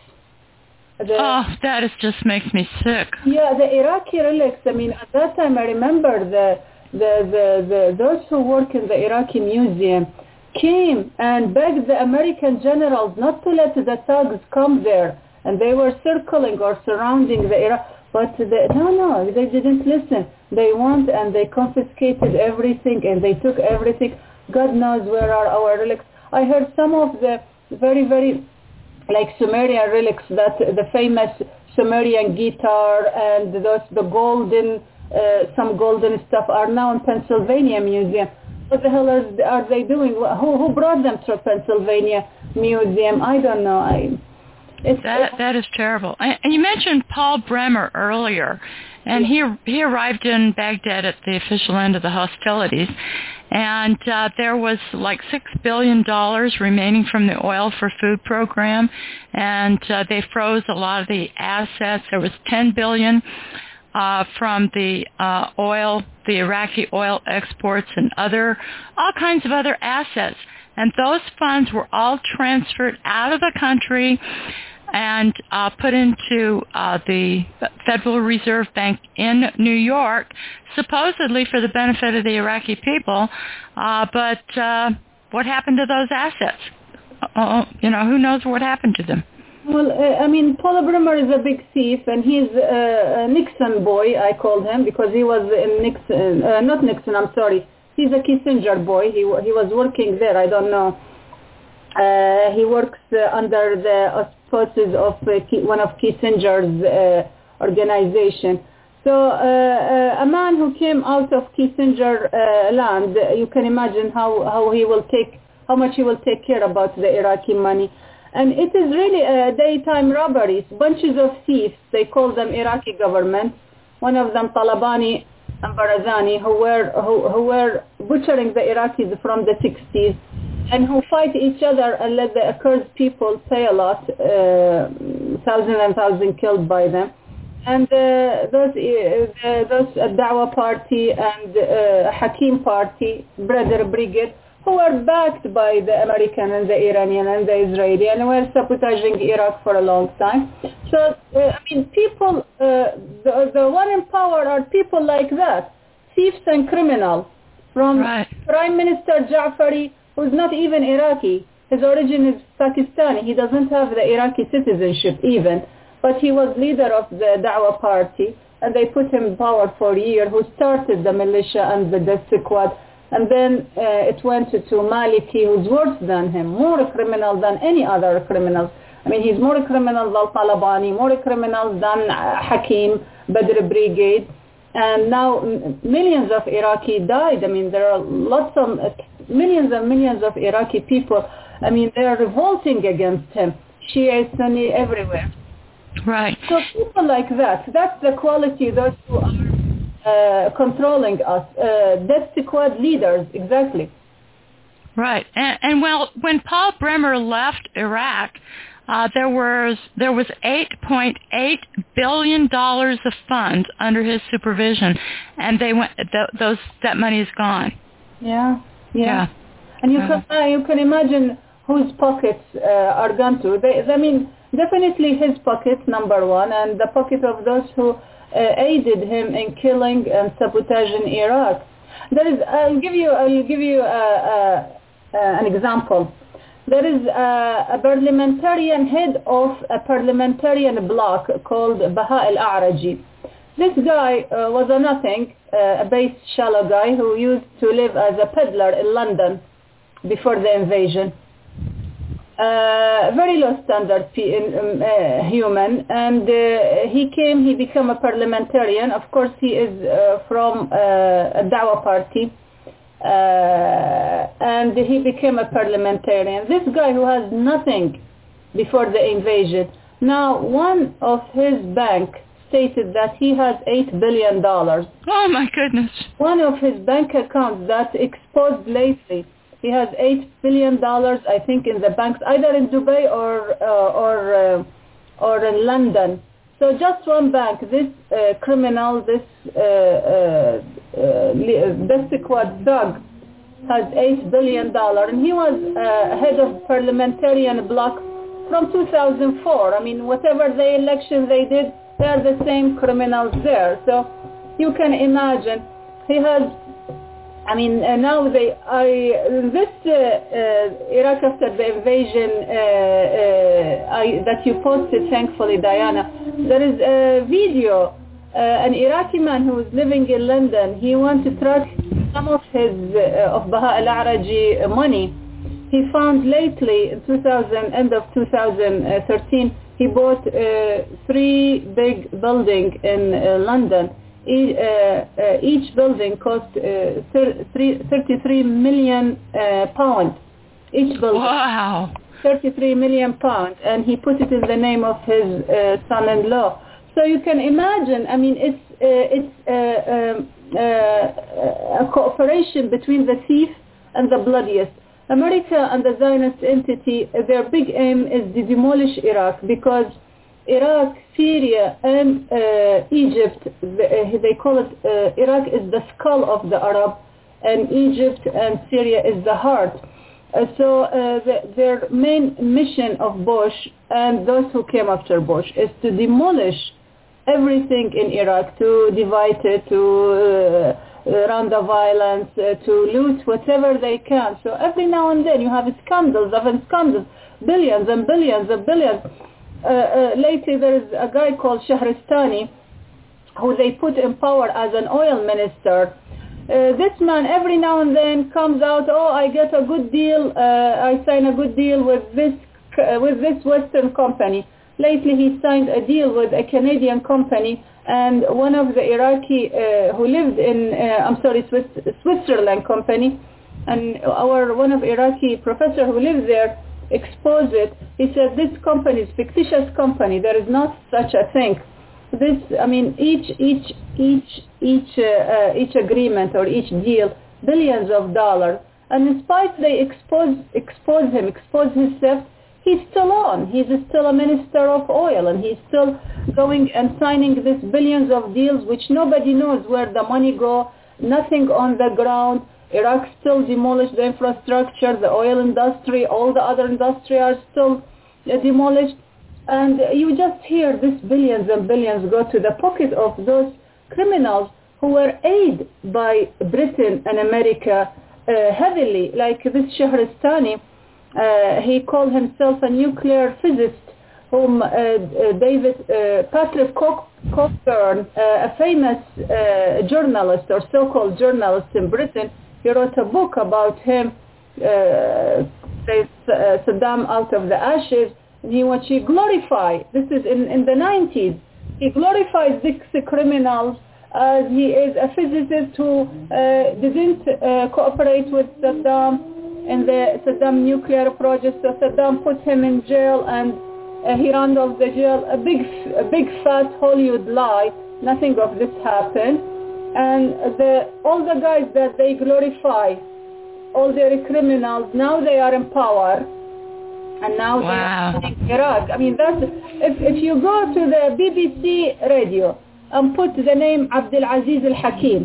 The, oh, that is just makes me sick. Yeah, the Iraqi relics. I mean, at that time, I remember the the, the, the those who work in the Iraqi museum came and begged the American generals not to let the thugs come there, and they were circling or surrounding the Iraq. But the, no, no, they didn't listen. They went and they confiscated everything and they took everything. God knows where are our relics. I heard some of the very, very like Sumerian relics, that the famous Sumerian guitar and those the golden, uh, some golden stuff are now in Pennsylvania Museum. What the hell is, are they doing? Who, who brought them to Pennsylvania Museum? I don't know. I, it's, that that is terrible. And you mentioned Paul Bremer earlier, and he he arrived in Baghdad at the official end of the hostilities, and uh, there was like six billion dollars remaining from the oil for food program, and uh, they froze a lot of the assets. There was ten billion dollars uh, from the uh, oil, the Iraqi oil exports, and other all kinds of other assets, and those funds were all transferred out of the country. and uh, put into uh, the Federal Reserve Bank in New York, supposedly for the benefit of the Iraqi people. Uh, but uh, what happened to those assets? Uh, you know, who knows what happened to them? Well, uh, I mean, Paul Bremer is a big thief, and he's uh, a Nixon boy, I called him, because he was in Nixon, uh, not Nixon, I'm sorry. He's a Kissinger boy. He he was working there, I don't know. Uh, he works uh, under the auspices of uh, one of Kissinger's uh, organization. So uh, uh, a man who came out of Kissinger uh, land, you can imagine how, how he will take, how much he will take care about the Iraqi money. And it is really uh, daytime robberies, bunches of thieves. They call them Iraqi government. One of them, Talabani and Barzani, who were who, who were butchering the Iraqis from the sixties, and who fight each other and let the accursed people pay a lot, uh, thousand and thousand killed by them. And uh, those uh, those uh, Dawah party and uh, Hakim party, Brother Brigade, who were backed by the American and the Iranian and the Israeli, and were sabotaging Iraq for a long time. So, uh, I mean, people, uh, the, the one in power are people like that, thieves and criminals. From right. Prime Minister Ja'fari, who's not even Iraqi. His origin is Pakistani. He doesn't have the Iraqi citizenship even, but he was leader of the Dawah party, and they put him in power for a year, who started the militia and the death squad. And then uh, it went to, to Maliki, who's worse than him, more criminal than any other criminals. I mean, he's more criminal than Talabani, more criminal than uh, Hakim, Badr Brigade. And now m- millions of Iraqi died. I mean, there are lots of, uh, millions and millions of Iraqi people. I mean, they are revolting against him. Shia, Sunni, everywhere. Right. So people like that, that's the quality those who are Uh, controlling us, uh, death squad leaders, exactly. Right, and, and well, when Paul Bremer left Iraq, uh, there was there was eight point eight billion dollars of funds under his supervision, and they went. Th- those that money is gone. Yeah, yeah, yeah. and you uh, can uh, you can imagine whose pockets uh, are gone to. They, I mean, definitely his pocket, number one, and the pocket of those who Uh, aided him in killing and sabotaging Iraq. There is, I'll give you, I'll give you uh, uh, uh, an example. There is uh, a parliamentarian head of a parliamentarian bloc called Baha al-A'raji. This guy uh, was a nothing, uh, a base shallow guy who used to live as a peddler in London before the invasion. Uh, very low standard p- in, um, uh, human, and uh, he came, he became a parliamentarian. Of course, he is uh, from uh, a Dawah party, uh, and he became a parliamentarian. This guy who has nothing before the invasion, now one of his bank stated that he has eight billion dollars. Oh my goodness. One of his bank accounts that exposed lately, he has eight billion dollars, I think, in the banks, either in Dubai or uh, or uh, or in London. So just one bank, this uh, criminal, this uh, uh, death squad thug, has eight billion dollars, and he was uh, head of parliamentarian bloc from two thousand four. I mean, whatever the election they did, they are the same criminals there. So you can imagine he has. I mean, uh, now they, I, this uh, uh, Iraq after the invasion uh, uh, I, that you posted, thankfully, Diana, there is a video, uh, an Iraqi man who is living in London. He wants to track some of his, uh, of Baha al-A'raji money. He found lately, in two thousand, end of two thousand thirteen, he bought uh, three big buildings in uh, London. E- uh, uh, each building cost uh, thirty-three million uh, pounds. Each building. Wow. thirty-three million pounds, and he put it in the name of his uh, son-in-law. So you can imagine. I mean, it's uh, it's uh, um, uh, a cooperation between the thief and the bloodiest. America and the Zionist entity, their big aim is to demolish Iraq, because Iraq, Syria, and uh, Egypt, they call it, uh, Iraq is the skull of the Arab, and Egypt and Syria is the heart. Uh, so uh, the, their main mission of Bush and those who came after Bush is to demolish everything in Iraq, to divide it, to uh, run the violence, uh, to loot whatever they can. So every now and then you have scandals of scandals, billions and billions and billions. Uh, uh, lately there is a guy called Shahristani who they put in power as an oil minister. Uh, this man every now and then comes out, oh, I get a good deal, uh, I sign a good deal with this uh, with this Western company. Lately he signed a deal with a Canadian company, and one of the Iraqi uh, who lived in, uh, I'm sorry, Swiss, Switzerland company, and our one of Iraqi professor who lives there exposed it. He said this company is fictitious company. There is not such a thing. This, I mean, each each each each uh, uh, each agreement or each deal, billions of dollars, and in spite they expose expose him, expose his theft, he's still on. He's still a minister of oil, and he's still going and signing these billions of deals, which nobody knows where the money go. Nothing on the ground. Iraq still demolished the infrastructure, the oil industry, all the other industry are still uh, demolished. And you just hear these billions and billions go to the pocket of those criminals who were aided by Britain and America uh, heavily, like this Shahristani. Uh, he called himself a nuclear physicist, whom uh, uh, David uh, Patrick Cockburn, uh, a famous uh, journalist or so-called journalist in Britain, he wrote a book about him, uh, says, uh, Saddam out of the ashes. And he wants to glorify, this is in, in the nineties, he glorifies these criminals as he is a physicist who uh, didn't uh, cooperate with Saddam in the Saddam nuclear project, so Saddam put him in jail and uh, he ran off the jail. A big, a big fat Hollywood lie, nothing of this happened. And the, all the guys that they glorify, all their criminals, now they are in power. And now wow. they are in Iraq. I mean, that's, if, if you go to the B B C radio and put the name Abdul Aziz Al-Hakim,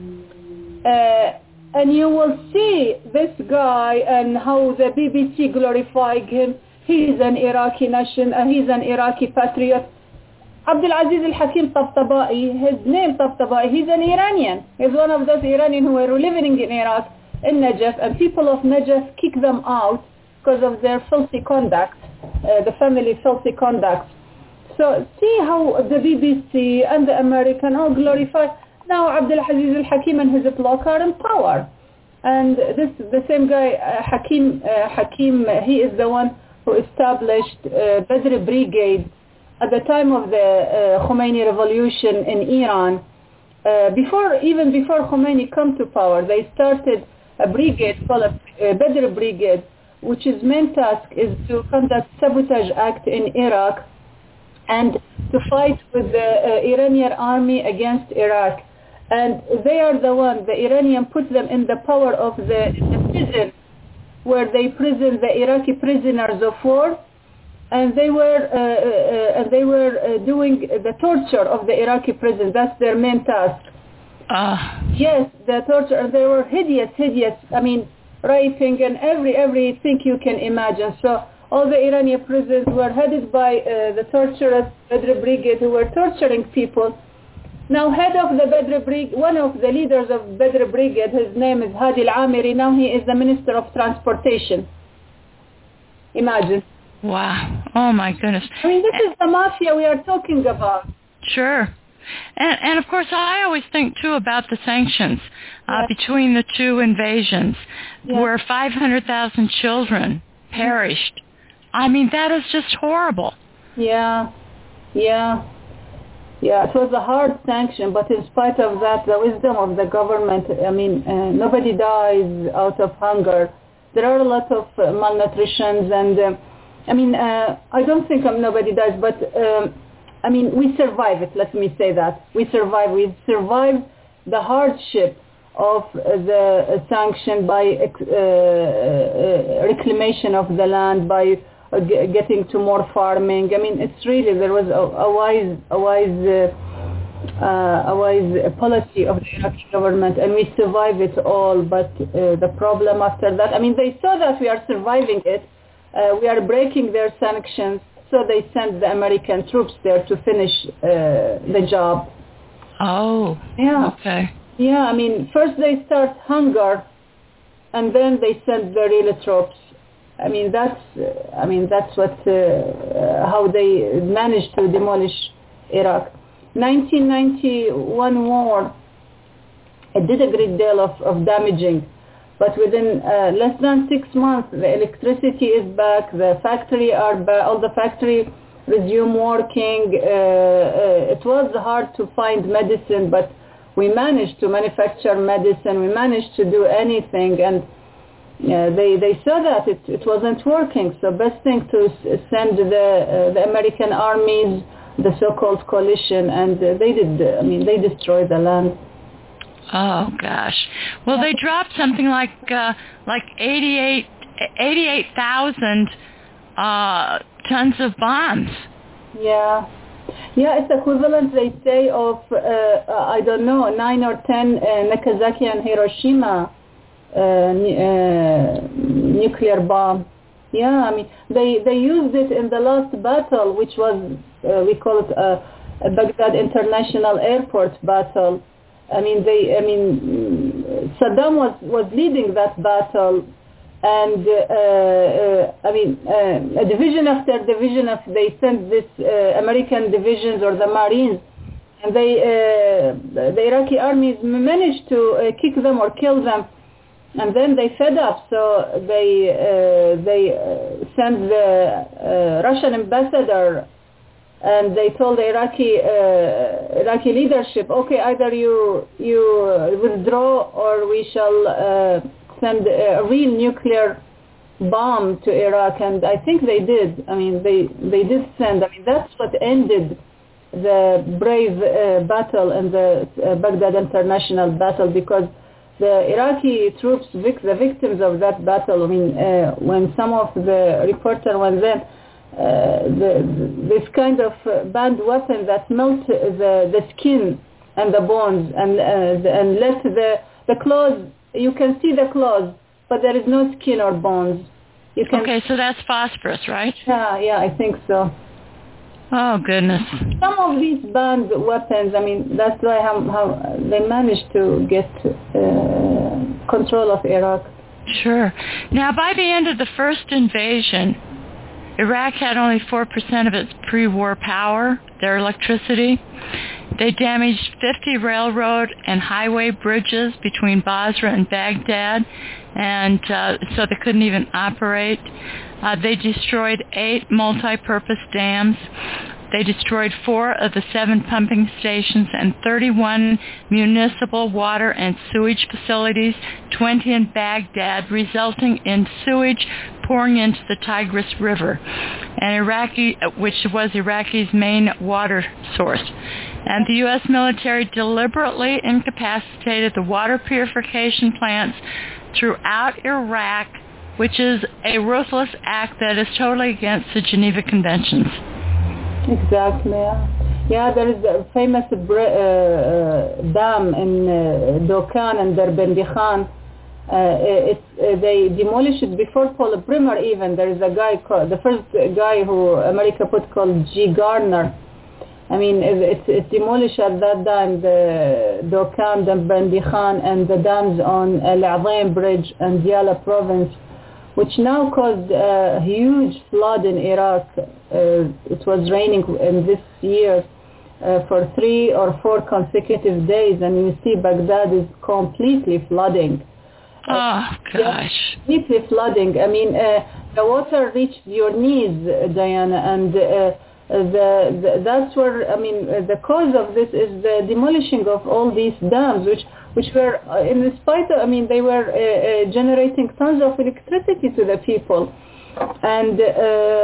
uh, and you will see this guy and how the B B C glorified him. He's an Iraqi nation, uh, he's an Iraqi patriot. Abdul Aziz Al-Hakim Tabtabai, his name Tabtabai, he's an Iranian. He's one of those Iranians who were living in Iraq, in Najaf, and people of Najaf kick them out because of their filthy conduct, uh, the family filthy conduct. So see how the B B C and the American all glorify. Now Abdul Aziz Al-Hakim and his bloc are in power. And this the same guy, uh, Hakim, uh, Hakim, uh, he is the one who established uh, Badr Brigade at the time of the uh, Khomeini revolution in Iran. Uh, before, even before Khomeini come to power, they started a brigade called a uh, Badr Brigade, which its main task is to conduct sabotage act in Iraq and to fight with the uh, Iranian army against Iraq. And they are the one, the Iranian put them in the power of the, the prison, where they prison the Iraqi prisoners of war, and they were uh, uh, and they were uh, doing the torture of the Iraqi prison. That's their main task. Uh. Yes, the torture, and they were hideous, hideous. I mean, raping and every everything you can imagine. So all the Iranian prisons were headed by uh, the torturers, Badr Brigade, who were torturing people. Now, head of the Badr Brigade, one of the leaders of Badr Brigade, his name is Hadi Al-Amiri. Now he is the Minister of Transportation. Imagine. Wow. Oh, my goodness. I mean, this is the mafia we are talking about. Sure. And, and of course, I always think, too, about the sanctions uh, yes. between the two invasions, yes. where five hundred thousand children perished. I mean, that is just horrible. Yeah, yeah. Yeah, it was a hard sanction, but in spite of that, the wisdom of the government, I mean, uh, nobody dies out of hunger. There are a lot of uh, malnutritions, and, uh, I mean, uh, I don't think um, nobody dies, but, um, I mean, we survive it, let me say that. We survive. We survived the hardship of uh, the uh, sanction by uh, uh, reclamation of the land, by uh, g- getting to more farming. I mean, it's really, there was a, a wise, a wise, uh, uh, a wise policy of the Iraqi government, and we survived it all. But uh, the problem after that, I mean, they saw that we are surviving it. Uh, we are breaking their sanctions, so they sent the American troops there to finish uh, the job. Oh, yeah. Okay. Yeah, I mean, first they start hunger, and then they send the real troops. I mean, that's, uh, I mean, that's what, uh, uh, how they managed to demolish Iraq. nineteen ninety-one war, it did a great deal of, of damaging, but within uh, less than six months, the electricity is back, the factory are back, all the factory resume working. Uh, uh, it was hard to find medicine, but we managed to manufacture medicine, we managed to do anything, and uh, they, they saw that it, it wasn't working, so best thing to s- send the, uh, the American armies, the so-called coalition, and uh, they did, I mean, they destroyed the land. Oh gosh. Well, they dropped something like uh, like eighty-eight thousand uh, tons of bombs. Yeah. Yeah, it's equivalent, they say, of, uh, I don't know, nine or ten uh, Nagasaki and Hiroshima uh, uh, nuclear bomb. Yeah, I mean, they, they used it in the last battle, which was, uh, we call it uh, a Baghdad International Airport battle. I mean, they, I mean, Saddam was, was leading that battle, and uh, uh, I mean, uh, a division after division of they sent this uh, American divisions or the Marines, and they, uh, the Iraqi armies managed to uh, kick them or kill them, and then they fed up, so they uh, they uh, sent the uh, Russian ambassador. And they told the Iraqi uh, Iraqi leadership, okay, either you you withdraw or we shall uh, send a real nuclear bomb to Iraq. And I think they did. I mean, they they did send. I mean, that's what ended the brave uh, battle and the uh, Baghdad International battle, because the Iraqi troops, vic- the victims of that battle. I mean, uh, when some of the reporter went there. Uh, the, this kind of uh, banned weapon that melt the, the skin and the bones and uh, and let the the claws, you can see the claws, but there is no skin or bones. You can Okay, so that's phosphorus, right? Yeah, yeah, I think so. Oh goodness. Some of these banned weapons, I mean, that's why how, how they managed to get uh, control of Iraq. Sure. Now, by the end of the first invasion, Iraq had only four percent of its pre-war power, their electricity. They damaged fifty railroad and highway bridges between Basra and Baghdad, and uh, so they couldn't even operate. Uh, they destroyed eight multi-purpose dams. They destroyed four of the seven pumping stations and thirty-one municipal water and sewage facilities, twenty in Baghdad, resulting in sewage pouring into the Tigris River, and Iraqi, which was Iraqi's main water source. And the U S military deliberately incapacitated the water purification plants throughout Iraq, which is a ruthless act that is totally against the Geneva Conventions. Exactly. Yeah, yeah, there is a famous uh, uh, dam in uh, Dokan and Derbindi Khan. Uh, it's, uh, they demolished it before Paul Bremer even. There is a guy called, the first guy who America put called G. Garner. I mean, it's, it's demolished at that time, the Dokan, Derbindi Khan, and the dams on Al Azim Bridge and Diyala province, which now caused a huge flood in Iraq. Uh, it was raining in this year uh, for three or four consecutive days, and you see Baghdad is completely flooding. Oh, gosh. Yeah, completely flooding. I mean, uh, the water reached your knees, Diana, and uh, the, the that's where, I mean, uh, the cause of this is the demolishing of all these dams, which which were, uh, in spite of, I mean, they were uh, uh, generating tons of electricity to the people. And uh, uh,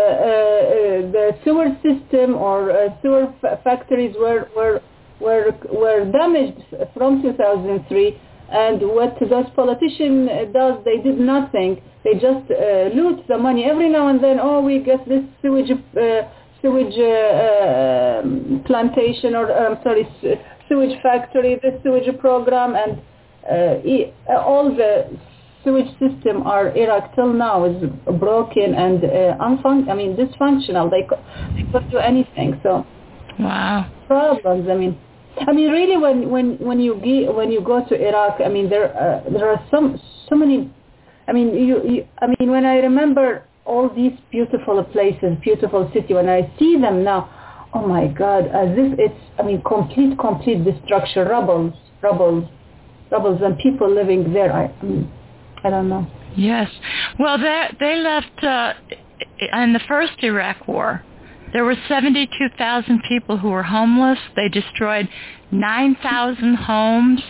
the sewer system or uh, sewer f- factories were, were, were, were damaged from two thousand three. And what those politicians does, they did nothing. They just uh, loot the money. Every now and then, oh, we get this sewage uh, sewage uh, uh, plantation or, um, sorry, sewage factory, this sewage program, and uh, e- all the sewage system are Iraq till now is broken and uh, unfun- I mean dysfunctional. They co- they couldn't do anything. So wow, problems. I mean, I mean really when when when you ge- when you go to Iraq, I mean there uh, there are some so many. I mean you, you I mean when I remember all these beautiful places, beautiful city, when I see them now, oh my God, as if it's I mean complete complete destruction, rubbles, rubbles, rubbles, and people living there. I, I mean. I don't know. Yes. Well, they, they left uh, in the first Iraq War. There were seventy-two thousand people who were homeless. They destroyed nine thousand homes.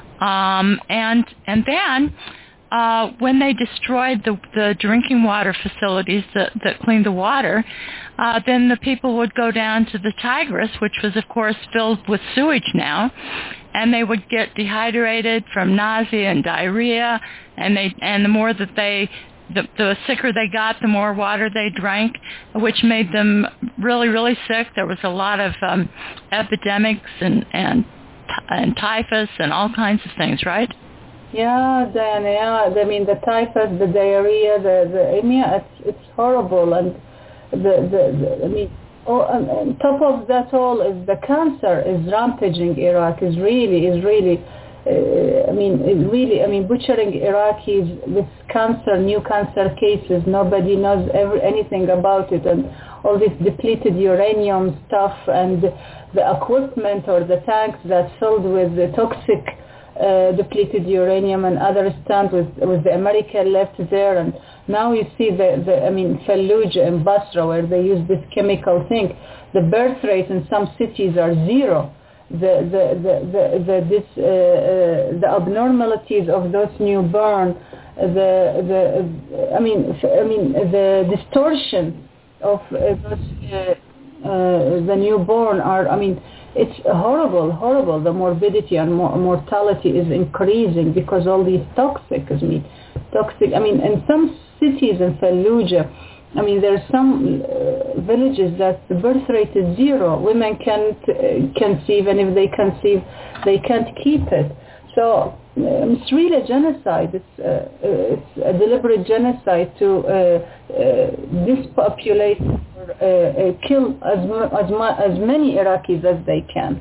Um, and and then uh, when they destroyed the, the drinking water facilities that, that cleaned the water, uh, then the people would go down to the Tigris, which was, of course, filled with sewage now, and they would get dehydrated from nausea and diarrhea, and they and the more that they, the, the sicker they got, the more water they drank, which made them really, really sick. There was a lot of um, epidemics and, and and typhus and all kinds of things, right? Yeah, Diana, yeah. I mean, the typhus, the diarrhea, the, the I mean, it's, it's horrible. And the, the, the I mean, oh, and on top of that all is the cancer is rampaging Iraq, is really, is really, uh, I mean, it really, I mean, butchering Iraqis with cancer, new cancer cases. Nobody knows ever, anything about it. And all this depleted uranium stuff and the equipment or the tanks that's filled with the toxic uh, depleted uranium and other stuff with, with the American left there. And now you see the, the I mean, Fallujah and Basra, where they use this chemical thing. The birth rate in some cities are zero. The the the the, the this uh, uh, the abnormalities of those newborn, the the I mean I mean the distortion of uh, those uh, uh, the newborn are I mean it's horrible horrible. The morbidity and mo- mortality is increasing because all these toxic I mean toxic I mean in some cities in Fallujah, I mean, there are some uh, villages that the birth rate is zero. Women can't uh, conceive, and if they conceive, they can't keep it. So um, it's really a genocide. It's, uh, it's a deliberate genocide to uh, uh, dispopulate or uh, uh, kill as, mu- as, mu- as many Iraqis as they can.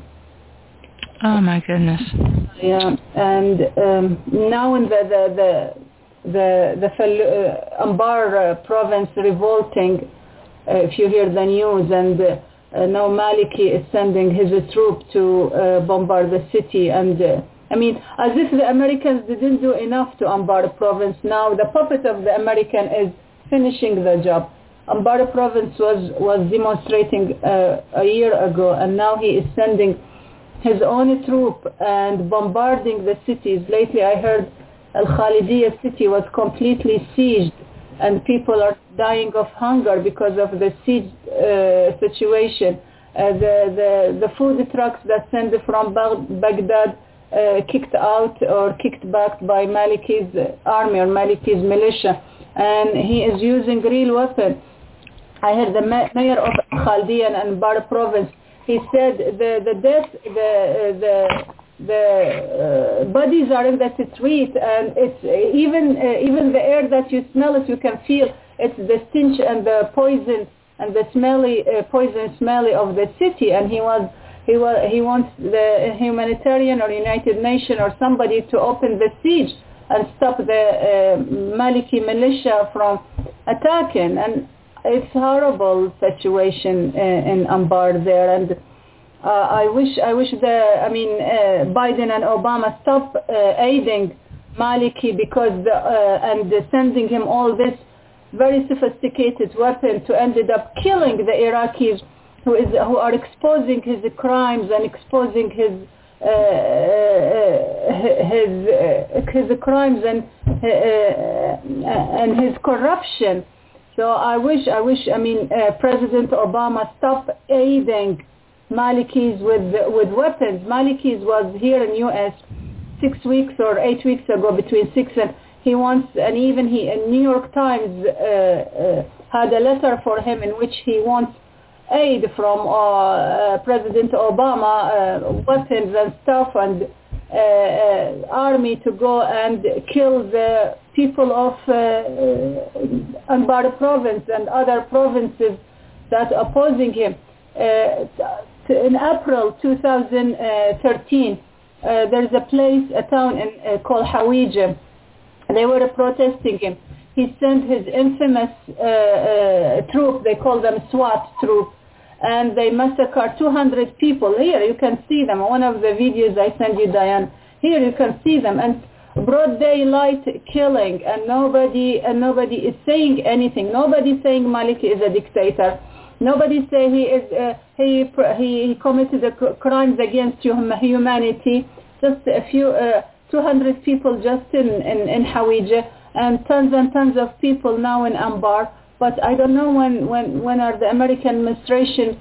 Oh, my goodness. Yeah, and um, now in the... the, the the the uh, Anbar uh, province revolting, uh, if you hear the news, and uh, uh, now Maliki is sending his uh, troop to uh, bombard the city, and uh, I mean, as if the Americans didn't do enough to Anbar province, now the puppet of the American is finishing the job. Anbar province was, was demonstrating uh, a year ago, and now he is sending his own troop and bombarding the cities. Lately I heard Al-Khalidiyya city was completely sieged, and people are dying of hunger because of the siege uh, situation. Uh, the, the, the food trucks that send from Baghdad uh, kicked out or kicked back by Maliki's army or Maliki's militia, and he is using real weapons. I heard the ma- mayor of Khaldian and Anbar province, he said the, the death, the, uh, the the uh, bodies are in the street, and it's uh, even uh, even the air that you smell it, you can feel it's the stench and the poison and the smelly uh, poison smelly of the city. And he was he was he wants the humanitarian or United Nations or somebody to open the siege and stop the uh, Maliki militia from attacking. And it's a horrible situation uh, in Anbar there. And Uh, I wish, I wish the, I mean, uh, Biden and Obama stop uh, aiding Maliki because the, uh, and uh, sending him all this very sophisticated weapon to ended up killing the Iraqis who is who are exposing his crimes and exposing his uh, his uh, his crimes and uh, and his corruption. So I wish, I wish, I mean, uh, President Obama stop aiding Malikis with with weapons. Malikis was here in U S six weeks or eight weeks ago, between six and he wants, and even he, in New York Times uh, uh, had a letter for him in which he wants aid from uh, uh, President Obama, uh, weapons and stuff, and uh, uh, army to go and kill the people of uh, uh, Anbar province and other provinces that opposing him. Uh, in April two thousand thirteen, uh, there's a place, a town in, uh, called Hawija. They were protesting him. He sent his infamous uh, uh, troop, they call them SWAT troop, and they massacred two hundred people. Here you can see them, one of the videos I sent you, Diane. Here you can see them, and broad daylight killing, and nobody and nobody is saying anything. Nobody saying Maliki is a dictator. Nobody say he is uh, he, he he committed the crimes against humanity. Just a few, uh, two hundred people just in, in, in Hawija, and tons and tons of people now in Anbar. But I don't know when, when, when are the American administration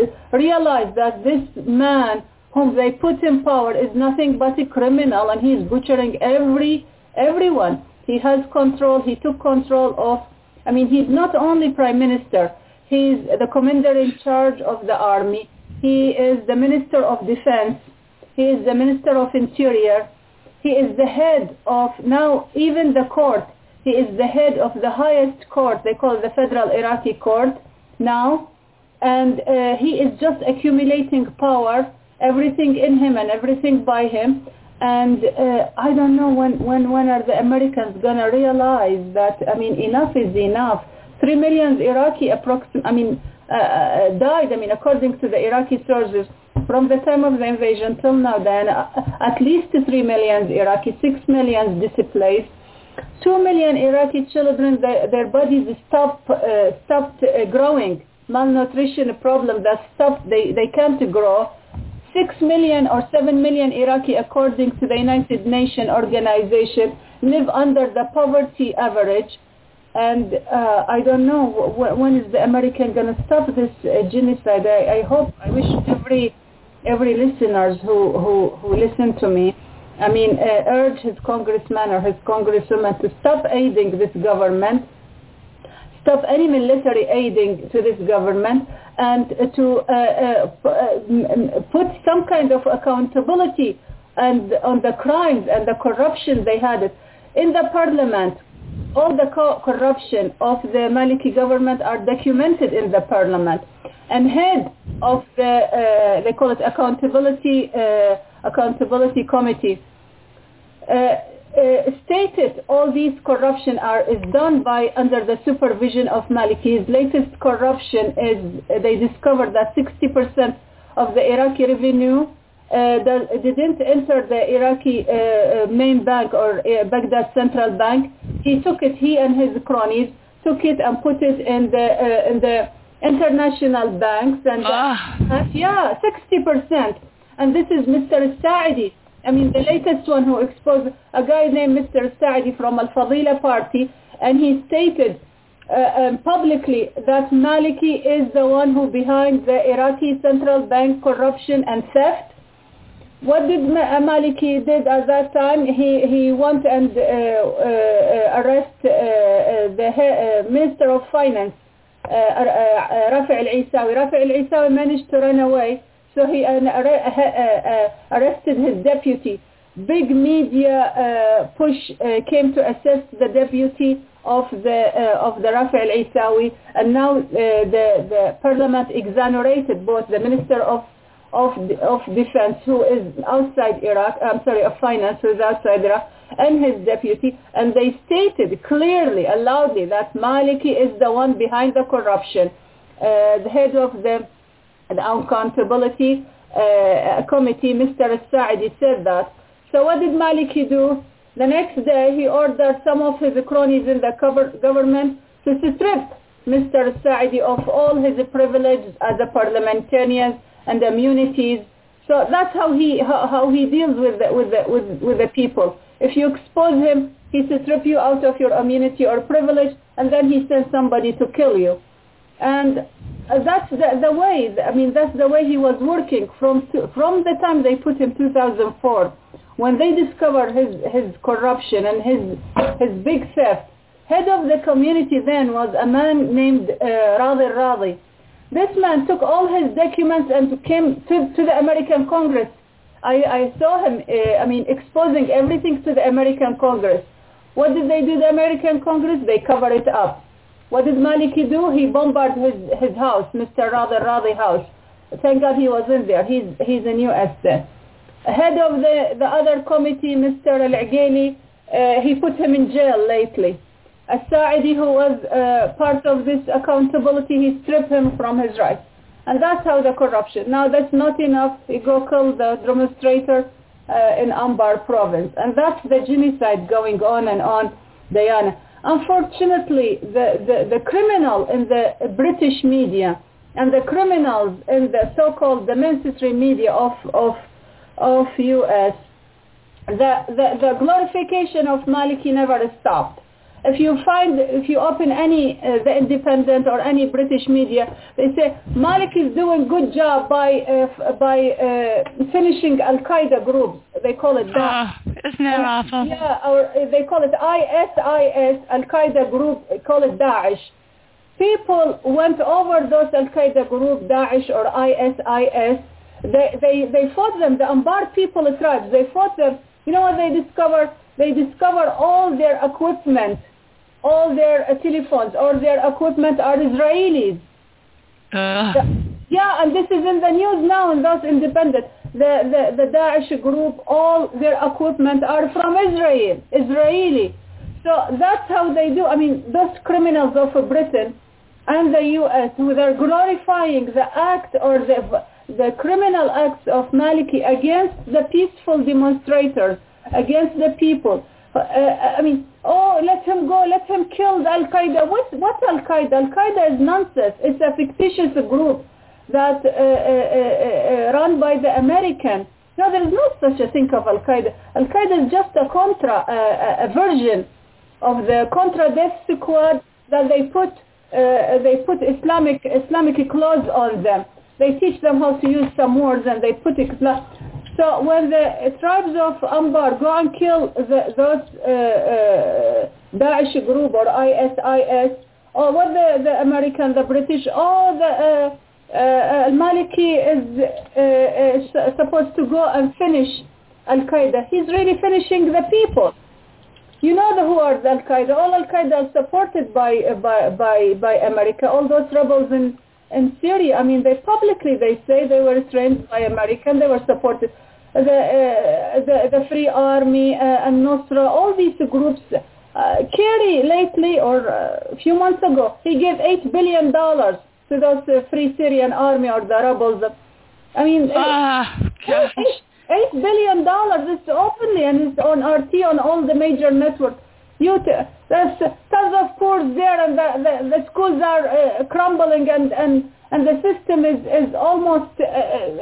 realize that this man whom they put in power is nothing but a criminal, and he's butchering every everyone. He has control, he took control of, I mean, he's not only prime minister, he's the commander in charge of the army, he is the minister of defense, he is the minister of interior, he is the head of, now even the court, he is the head of the highest court, they call it the Federal Iraqi Court now, and uh, he is just accumulating power, everything in him and everything by him, and uh, I don't know when, when, when are the Americans going to realize that, I mean, enough is enough. Three million Iraqi approxim- I mean, uh, died, I mean, according to the Iraqi sources, from the time of the invasion till now, then uh, at least three million Iraqi, six million displaced, two million Iraqi children, their, their bodies stopped, uh, stopped uh, growing, malnutrition problem that stopped, they, they can't grow. Six million or seven million Iraqi, according to the United Nations organization, live under the poverty average. And uh, I don't know w- when is the American going to stop this uh, genocide. I, I hope, I wish every every listeners who, who, who listen to me, I mean, uh, urge his congressman or his congresswoman to stop aiding this government, stop any military aiding to this government, and to uh, uh, put some kind of accountability and on the crimes and the corruption they had in the parliament. All the co- corruption of the Maliki government are documented in the parliament, and head of the uh, they call it accountability uh, accountability committee uh, uh, stated all these corruption are is done by under the supervision of Maliki. His latest corruption is uh, they discovered that sixty percent of the Iraqi revenue Uh, that didn't enter the Iraqi uh, main bank or uh, Baghdad central bank. He took it, he and his cronies took it and put it in the uh, in the international banks, and ah. uh, yeah, sixty percent. And this is Mister Saadi. I mean, the latest one who exposed a guy named Mister Saadi from Al-Fadila party, and he stated uh, um, publicly that Maliki is the one who behind the Iraqi central bank corruption and theft. What did Maliki did at that time? He he went and uh, uh, arrest uh, uh, the uh, Minister of Finance, uh, uh, Rafi al-Isawi. Rafi al-Isawi managed to run away, so he uh, uh, arrested his deputy. Big media uh, push uh, came to assess the deputy of the uh, of the Rafi al-Isawi, and now uh, the the Parliament exonerated both the Minister of of of defense, who is outside Iraq, I'm sorry, of finance, who is outside Iraq, and his deputy, and they stated clearly and loudly that Maliki is the one behind the corruption. Uh, the head of the, the accountability uh, committee, Mister Saadi, said that. So what did Maliki do? The next day he ordered some of his cronies in the cover- government to strip Mister Saadi of all his privileges as a parliamentarian and immunities. So that's how he how, how he deals with the, with the with with the people. If you expose him, he strip you out of your immunity or privilege, and then he sends somebody to kill you. And that's the, the way. I mean, that's the way he was working from from the time they put him two thousand four, when they discovered his his corruption and his his big theft. Head of the community then was a man named uh, Radi Radi. This man took all his documents and came to, to the American Congress. I, I saw him, uh, I mean, exposing everything to the American Congress. What did they do, the American Congress? They covered it up. What did Maliki do? He bombarded his, his house, Mister Radi Radi house. Thank God he was in there. He's, he's in U S then. Head of the, the other committee, Mister Al-Aqaili, uh, he put him in jail lately. As-Sa'idi, who was uh, part of this accountability, he stripped him from his rights. And that's how the corruption. Now that's not enough. He go kill the demonstrator uh, in Anbar province. And that's the genocide going on and on, Diana. Unfortunately, the, the, the criminal in the British media and the criminals in the so-called the mainstream media of, of, of U S, the, the, the glorification of Maliki never stopped. If you find, if you open any, uh, the Independent or any British media, they say Malik is doing good job by uh, by uh, finishing Al-Qaeda groups. They call it that. Oh, isn't that uh, awful? Yeah, or they call it I S I S, Al-Qaeda group, call it Daesh. People went over those Al-Qaeda group, Daesh or I S I S. They, they, they fought them, the Anbar people tribes, they fought them. You know what they discovered? They discovered all their equipment, all their uh, telephones, all their equipment are Israelis. Uh. The, yeah, and this is in the news now in those independent. The, the, the Daesh group, all their equipment are from Israel, Israeli. So that's how they do. I mean, those criminals of Britain and the U S, who are glorifying the act or the, the criminal acts of Maliki against the peaceful demonstrators, against the people. Uh, I mean, oh, let him go, let him kill the Al-Qaeda. What, what's Al-Qaeda? Al-Qaeda is nonsense. It's a fictitious group that uh, uh, uh, run by the American. No, there is no such a thing of Al-Qaeda. Al-Qaeda is just a contra, uh, a version of the Contra Death Squad that they put, uh, they put Islamic Islamic clothes on them. They teach them how to use some words and they put it. So when the tribes of Anbar go and kill the, those uh, uh, Daesh group or I S I S, or what the, the American, the British, or the uh, uh, Maliki is uh, uh, supposed to go and finish Al-Qaeda, he's really finishing the people. You know the, who are the Al-Qaeda? All Al-Qaeda are supported by, uh, by, by, by America, all those rebels in, in Syria. I mean, they publicly, they say they were trained by America and they were supported. The, uh, the, the Free Army uh, and Nusra, all these groups. Uh, Kerry lately, or uh, a few months ago, he gave eight billion dollars to those uh, Free Syrian Army or the rebels. I mean, uh, eight, eight, eight billion dollars is openly and it's on R T on all the major networks. You t- there's tons of poor there and the, the, the schools are uh, crumbling and, and, and the system is, is almost uh,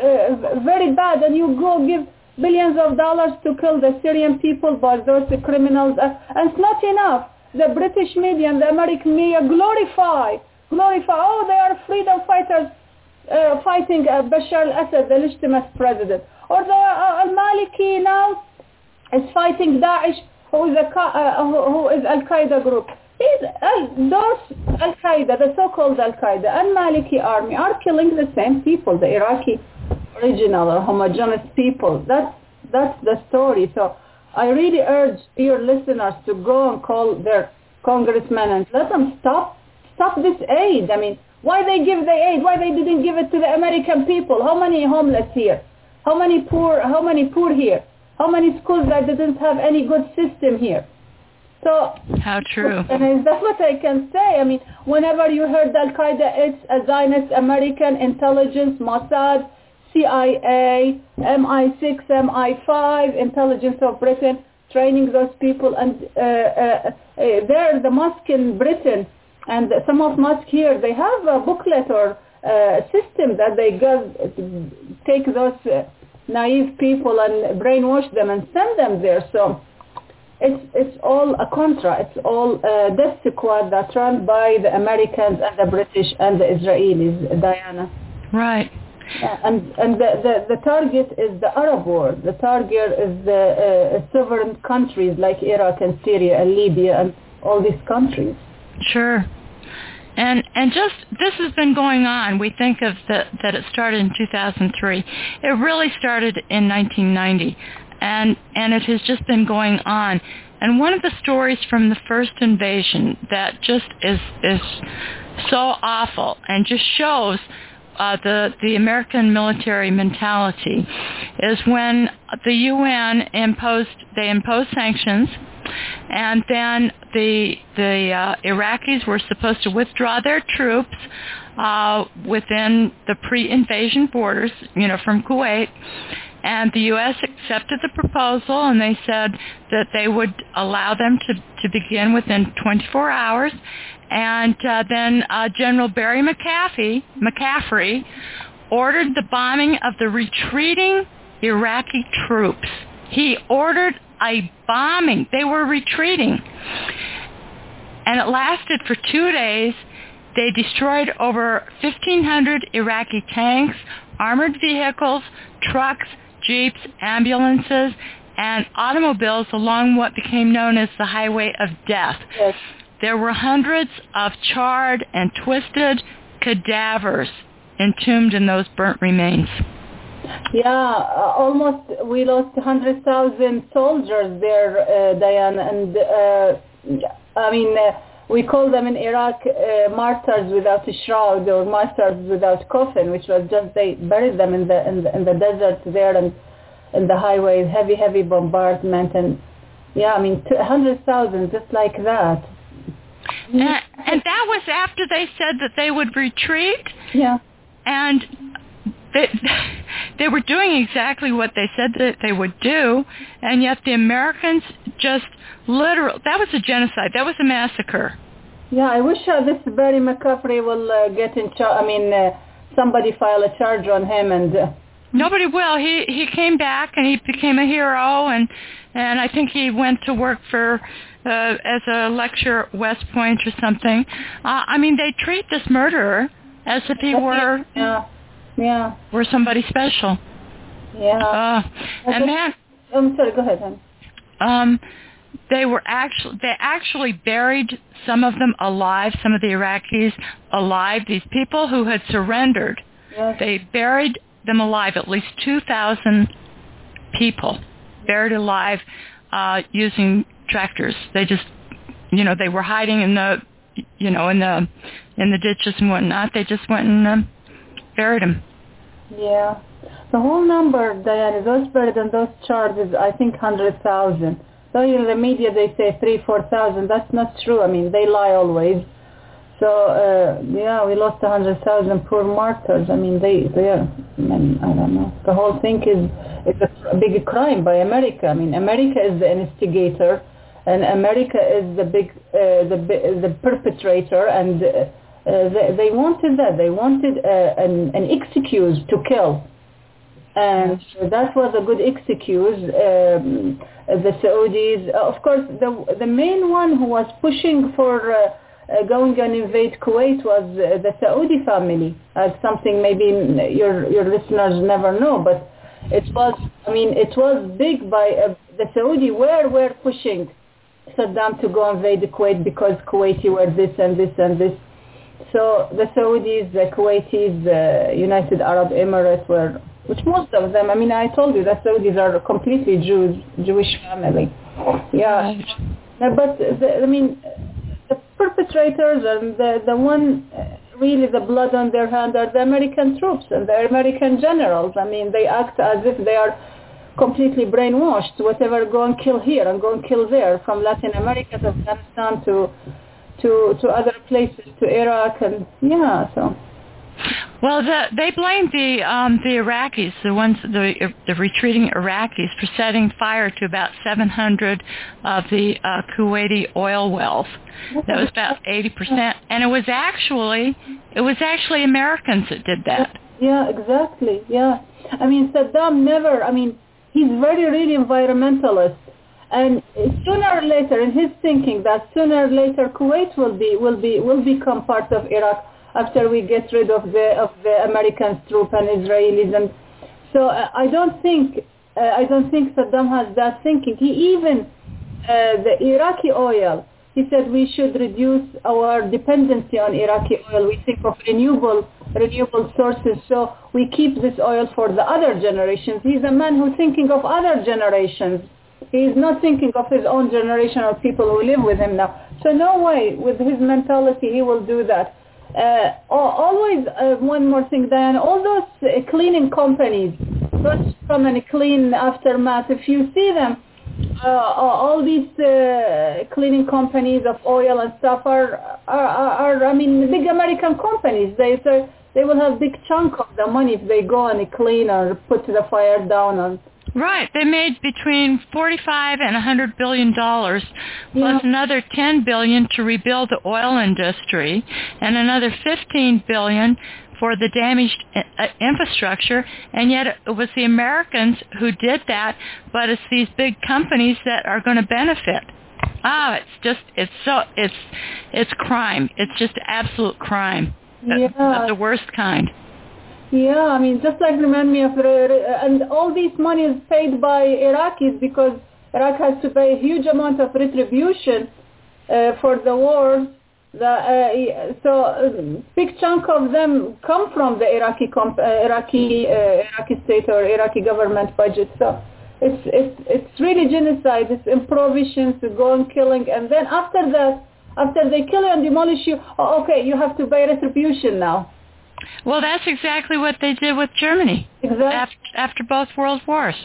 uh, very bad, and you go give billions of dollars to kill the Syrian people by those criminals. Uh, and it's not enough. The British media and the American media glorify, glorify, oh, they are freedom fighters uh, fighting uh, Bashar al-Assad, the legitimate president. Or the uh, al-Maliki now is fighting Daesh, who is, a, uh, who, who is Al-Qaeda group. These, uh, those Al-Qaeda, the so-called Al-Qaeda and Maliki army are killing the same people, the Iraqi original or homogeneous people. That's, that's the story. So I really urge your listeners to go and call their congressmen and let them stop, stop this aid. I mean, why they give the aid? Why they didn't give it to the American people? How many homeless here? How many poor, how many poor here? How many schools that didn't have any good system here? So, how true. And that's what I can say. I mean, whenever you heard Al-Qaeda, it's a Zionist American intelligence, Mossad, C I A, M I six, M I five, intelligence of Britain, training those people. And uh, uh, uh, there, the mosque in Britain, and some of mosques here, they have a booklet or uh, system that they go, take those uh, naive people and brainwash them and send them there. So it's it's all a contra. It's all a death squad that's run by the Americans and the British and the Israelis, Diana. Right. Uh, and and the, the, the target is the Arab world. The target is the uh, sovereign countries like Iraq and Syria and Libya and all these countries. Sure. And and just this has been going on. We think of the, that it started in two thousand three. It really started in nineteen ninety, and and it has just been going on. And one of the stories from the first invasion that just is is so awful and just shows uh, the the American military mentality is when the U N imposed they imposed sanctions. And then the the uh, Iraqis were supposed to withdraw their troops uh, within the pre-invasion borders, you know, from Kuwait. And the U S accepted the proposal, and they said that they would allow them to, to begin within twenty-four hours. And uh, then uh, General Barry McCaffrey, McCaffrey ordered the bombing of the retreating Iraqi troops. He ordered a bombing. They were retreating. And it lasted for two days. They destroyed over fifteen hundred Iraqi tanks, armored vehicles, trucks, jeeps, ambulances, and automobiles along what became known as the Highway of Death. Yes. There were hundreds of charred and twisted cadavers entombed in those burnt remains. Yeah, uh, almost we lost one hundred thousand soldiers there, uh, Diane, and uh, I mean, uh, we call them in Iraq uh, martyrs without a shroud or martyrs without coffin, which was just they buried them in the in the, in the desert there and in the highways, heavy, heavy bombardment, and yeah, I mean, one hundred thousand just like that. And, and that was after they said that they would retreat? Yeah. And they, they were doing exactly what they said that they would do, and yet the Americans just literally, that was a genocide. That was a massacre. Yeah, I wish uh, this Barry McCaffrey will uh, get in charge. I mean, uh, somebody file a charge on him and... Uh, Nobody will. He he came back and he became a hero, and and I think he went to work for uh, as a lecturer at West Point or something. Uh, I mean, they treat this murderer as if he were yeah, yeah, were somebody special. Yeah. Uh, and then I'm sorry. Go ahead, hon. Um, they were actually they actually buried some of them alive. Some of the Iraqis alive. These people who had surrendered, Yes. they buried them alive, at least two thousand people buried alive uh, using tractors. They just, you know, they were hiding in the, you know, in the in the ditches and whatnot. They just went and uh, buried them. Yeah. The whole number, Diana, those buried and those charged is, I think, one hundred thousand. So in the media they say three, four thousand. That's not true. I mean, they lie always. So, uh, yeah, we lost one hundred thousand poor martyrs. I mean, they, they are, I, mean, I don't know. The whole thing is, is a big crime by America. I mean, America is the instigator, and America is the big, uh, the the perpetrator, and uh, they, they wanted that. They wanted uh, an, an excuse to kill. And that was a good excuse. Um, the Saudis, uh, of course, the the main one who was pushing for... Uh, Uh, going and invade Kuwait was uh, the Saudi family, as something maybe your your listeners never know, but it was, I mean, it was big by uh, the Saudi were were pushing Saddam to go invade Kuwait because Kuwaiti were this and this and this. So the Saudis, the Kuwaitis, the United Arab Emirates were, which most of them, I mean, I told you that Saudis are a completely Jews, Jewish family. Yeah, right. But the, I mean. The perpetrators and the, the one, uh, really the blood on their hand are the American troops and the American generals. I mean, they act as if they are completely brainwashed. Whatever, go and kill here and go and kill there, from Latin America to Afghanistan to to to other places, to Iraq, and yeah, so. Well, the, they blamed the um, the Iraqis, the ones, the the retreating Iraqis, for setting fire to about seven hundred of the uh, Kuwaiti oil wells. That was about eighty percent, and it was actually it was actually Americans that did that. Yeah, exactly. Yeah, I mean, Saddam never. I mean, he's very really environmentalist, and sooner or later, in his thinking, that sooner or later Kuwait will be will be will become part of Iraq. After we get rid of the of the American troops and Israelis, and so uh, I don't think uh, I don't think Saddam has that thinking. He even uh, the Iraqi oil, he said we should reduce our dependency on Iraqi oil. We think of renewable renewable sources, so we keep this oil for the other generations. He's a man who's thinking of other generations. He's not thinking of his own generation of people who live with him now. So no way, with his mentality, he will do that. Uh, always, uh, one more thing, Diana, all those uh, cleaning companies, those come and clean aftermath, if you see them, uh, all these uh, cleaning companies of oil and stuff are, are, are, I mean, big American companies. They say they will have big chunk of the money if they go and clean or put the fire down. And right. They made between forty-five and one hundred billion dollars, plus yeah. another ten billion dollars to rebuild the oil industry, and another fifteen billion dollars for the damaged uh, infrastructure, and yet it was the Americans who did that, but it's these big companies that are going to benefit. Ah, it's just, it's so, it's, it's crime. It's just absolute crime. Yeah. Of the worst kind. Yeah, I mean, just like remind me of, uh, and all this money is paid by Iraqis because Iraq has to pay a huge amount of retribution uh, for the wars. The, uh, so a big chunk of them come from the Iraqi comp- uh, Iraqi uh, Iraqi state or Iraqi government budget. So it's it's it's really genocide. It's improvisation to go and killing, and then after that, after they kill you and demolish you, oh, okay, you have to pay retribution now. Well, that's exactly what they did with Germany. Exactly. After, after both world wars.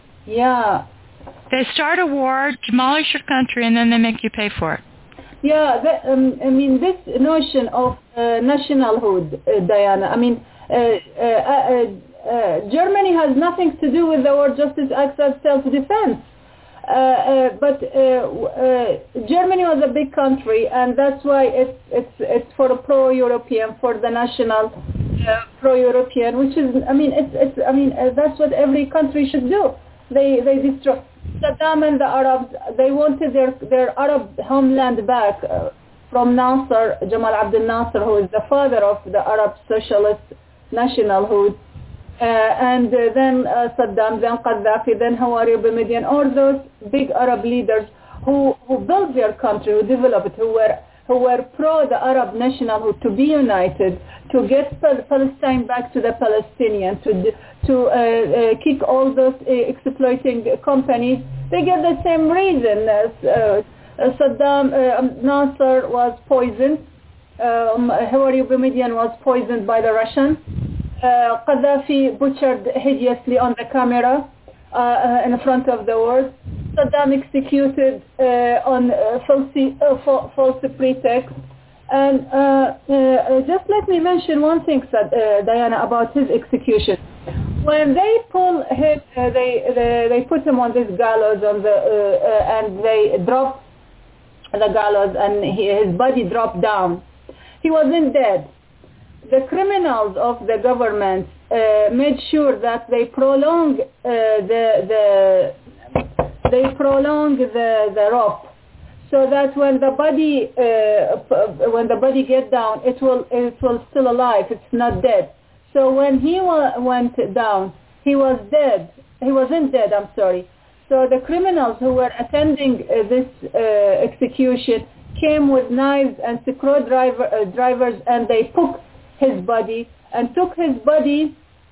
Yeah. They start a war, demolish your country, and then they make you pay for it. Yeah, the, um, I mean, this notion of uh, nationalhood, uh, Diana, I mean, uh, uh, uh, uh, Germany has nothing to do with the War Justice Act of self-defense. Uh, uh, but uh, uh, Germany was a big country, and that's why it's it's it's for a pro-European, for the national uh, pro-European, which is, I mean, it's it's I mean uh, that's what every country should do. They they destroy Saddam and the Arabs. They wanted their their Arab homeland back uh, from Nasser, Jamal Abdel Nasser, who is the father of the Arab socialist nationalhood. Uh, and uh, then uh, Saddam, then Gaddafi, then Hawari Boumediene, all those big Arab leaders who, who built their country, who developed it, who were who were pro the Arab nationalhood, to be united, to get Palestine back to the Palestinians, to to uh, uh, kick all those uh, exploiting companies. They get the same reason. As, uh, Saddam uh, Nasser was poisoned. Um, Hawari Boumediene was poisoned by the Russians. Uh, Gaddafi butchered hideously on the camera uh, uh, in front of the world. Saddam executed uh, on uh, false, uh, fa- false pretext. And uh, uh, just let me mention one thing, uh, Diana, about his execution. When they pull him, uh, they, they they put him on this gallows on the uh, uh, and they drop the gallows, and he, his body dropped down. He wasn't dead. The criminals of the government uh, made sure that they prolong uh, the the they prolong the, the rope, so that when the body uh, when the body get down, it will it will still alive. It's not dead. So when he wa- went down, he was dead. He wasn't dead. I'm sorry. So the criminals who were attending uh, this uh, execution came with knives and screwdriver uh, drivers, and they took his body and took his body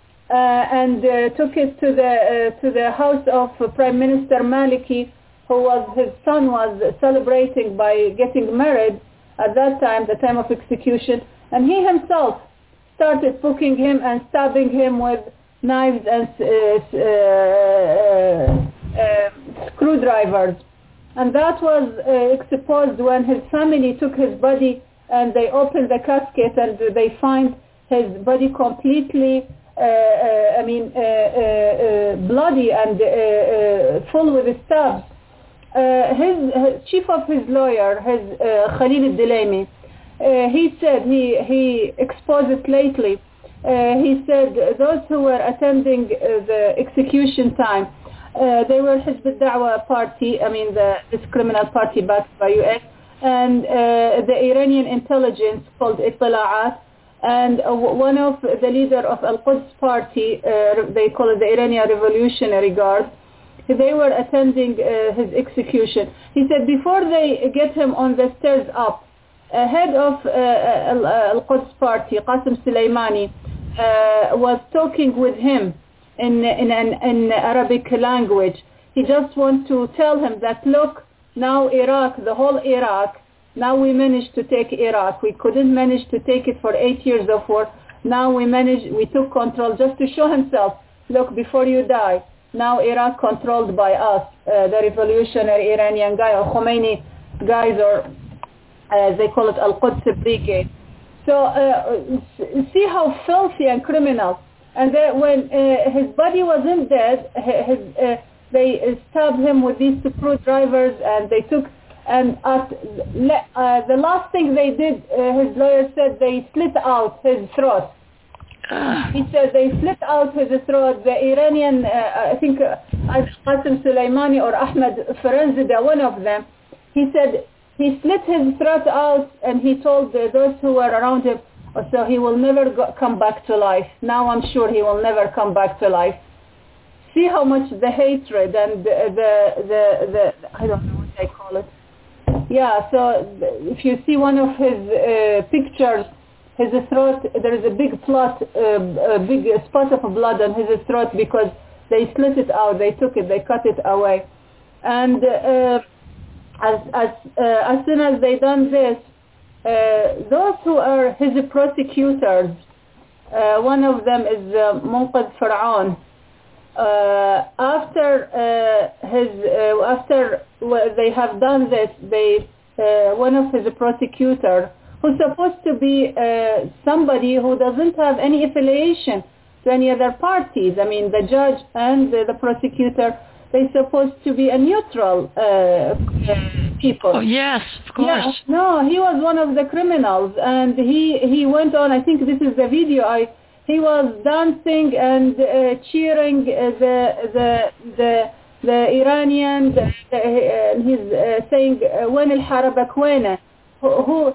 uh, and uh, took it to the uh, to the house of uh, Prime Minister Maliki, who was his son was celebrating by getting married at that time, the time of execution, and he himself started poking him and stabbing him with knives and uh, uh, uh, screwdrivers, and that was uh, exposed when his family took his body. And they open the casket and they find his body completely, uh, uh, I mean, uh, uh, uh, bloody and uh, uh, full with stabs. Uh, his, his chief of his lawyer, his uh, Khalil al-Dilaymi, uh, he said, he, he exposed it lately, uh, he said those who were attending uh, the execution time, uh, they were Hizb al-Da'wa party, I mean the, this criminal party backed by U S, and uh, the Iranian intelligence called Ittila'at, and uh, one of the leader of Al-Quds party, uh, they call it the Iranian Revolutionary Guard, they were attending uh, his execution. He said before they get him on the stairs up, uh, head of uh, Al-Quds party, Qasim Soleimani, uh, was talking with him in, in, in, in Arabic language. He just wants to tell him that, look, now Iraq, the whole Iraq, now we managed to take Iraq. We couldn't manage to take it for eight years of war. Now we managed, we took control just to show himself, look, before you die, now Iraq controlled by us, uh, the revolutionary Iranian guy, or Khomeini guys, or uh, they call it Al-Quds Brigade. So uh, see how filthy and criminal. And then when uh, his body wasn't dead, his, uh, they stabbed him with these screwdrivers, and they took, and at uh, the last thing they did, uh, his lawyer said they slit out his throat. Uh. He said they slit out his throat. The Iranian, uh, I think uh, Qasim Soleimani or Ahmed Farenzida, one of them, he said he slit his throat out, and he told uh, those who were around him, oh, so he will never go, come back to life. Now I'm sure he will never come back to life. See how much the hatred and the, the, the, the I don't know what they call it. Yeah, so if you see one of his uh, pictures, his throat, there is a big plot, uh, a big spot of blood on his throat because they slit it out, they took it, they cut it away. And uh, as, as, uh, as soon as they done this, uh, those who are his prosecutors, uh, one of them is uh, Munqadh Fir'aun. Uh, after uh, his, uh, after they have done this, they uh, one of his prosecutors, who's supposed to be uh, somebody who doesn't have any affiliation to any other parties. I mean, the judge and the, the prosecutor, they're supposed to be a neutral uh, people. Oh yes, of course. Yeah, no, he was one of the criminals, and he he went on. I think this is the video I. He was dancing and uh, cheering uh, the the the the Iranian. The, uh, he's uh, saying "Wen al harab akwena," who, who uh, uh,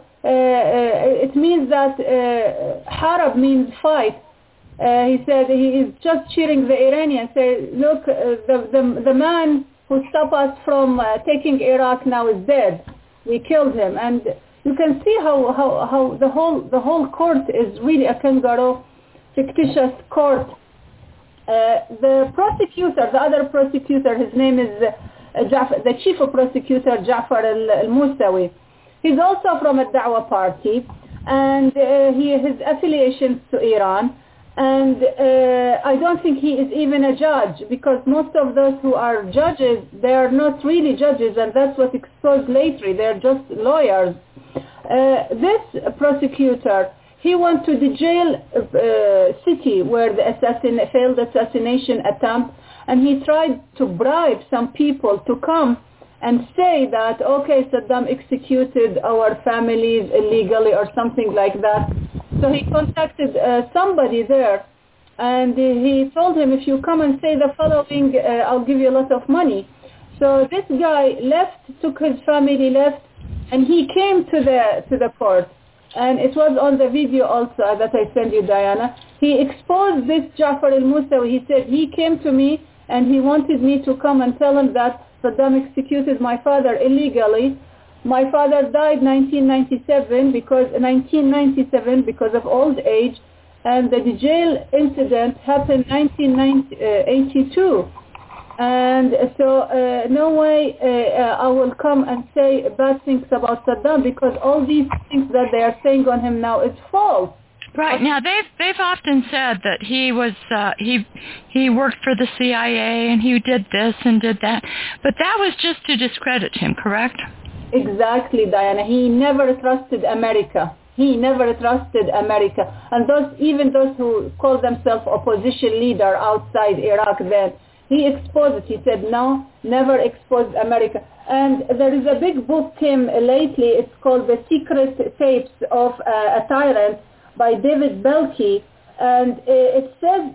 it means that uh, harab means fight. Uh, he said he is just cheering the Iranians. Say, look, uh, the, the the man who stopped us from uh, taking Iraq now is dead. We killed him, and you can see how how, how the whole the whole court is really a kangaroo. Fictitious court. Uh, the prosecutor, the other prosecutor, his name is uh, Jaf- the chief of prosecutor, Ja'far al-Musawi. He's also from a Da'wah party, and uh, he his affiliations to Iran. And uh, I don't think he is even a judge, because most of those who are judges, they are not really judges, and that's what exposed lately. They're just lawyers. Uh, this prosecutor, he went to the jail uh, city where the assassin, failed assassination attempt, and he tried to bribe some people to come and say that, okay, Saddam executed our families illegally or something like that. So he contacted uh, somebody there, and he told him, if you come and say the following, uh, I'll give you a lot of money. So this guy left, took his family, left, and he came to the to the court. And it was on the video also that I sent you, Diana. He exposed this Ja'far al-Musawi. He said he came to me and he wanted me to come and tell him that Saddam executed my father illegally. My father died nineteen ninety-seven because nineteen ninety-seven because of old age, and the jail incident happened nineteen eighty-two. And so uh, no way uh, uh, I will come and say bad things about Saddam, because all these things that they are saying on him now is false. Right. Now they've they've often said that he was uh, he he worked for the C I A and he did this and did that, but that was just to discredit him, correct? Exactly, Diana. He never trusted America. He never trusted America, and those even those who call themselves opposition leader outside Iraq then. He exposed it. He said, no, never expose America. And there is a big book came lately. It's called The Secret Tapes of uh, a Tyrant by David Belkey. And uh, it says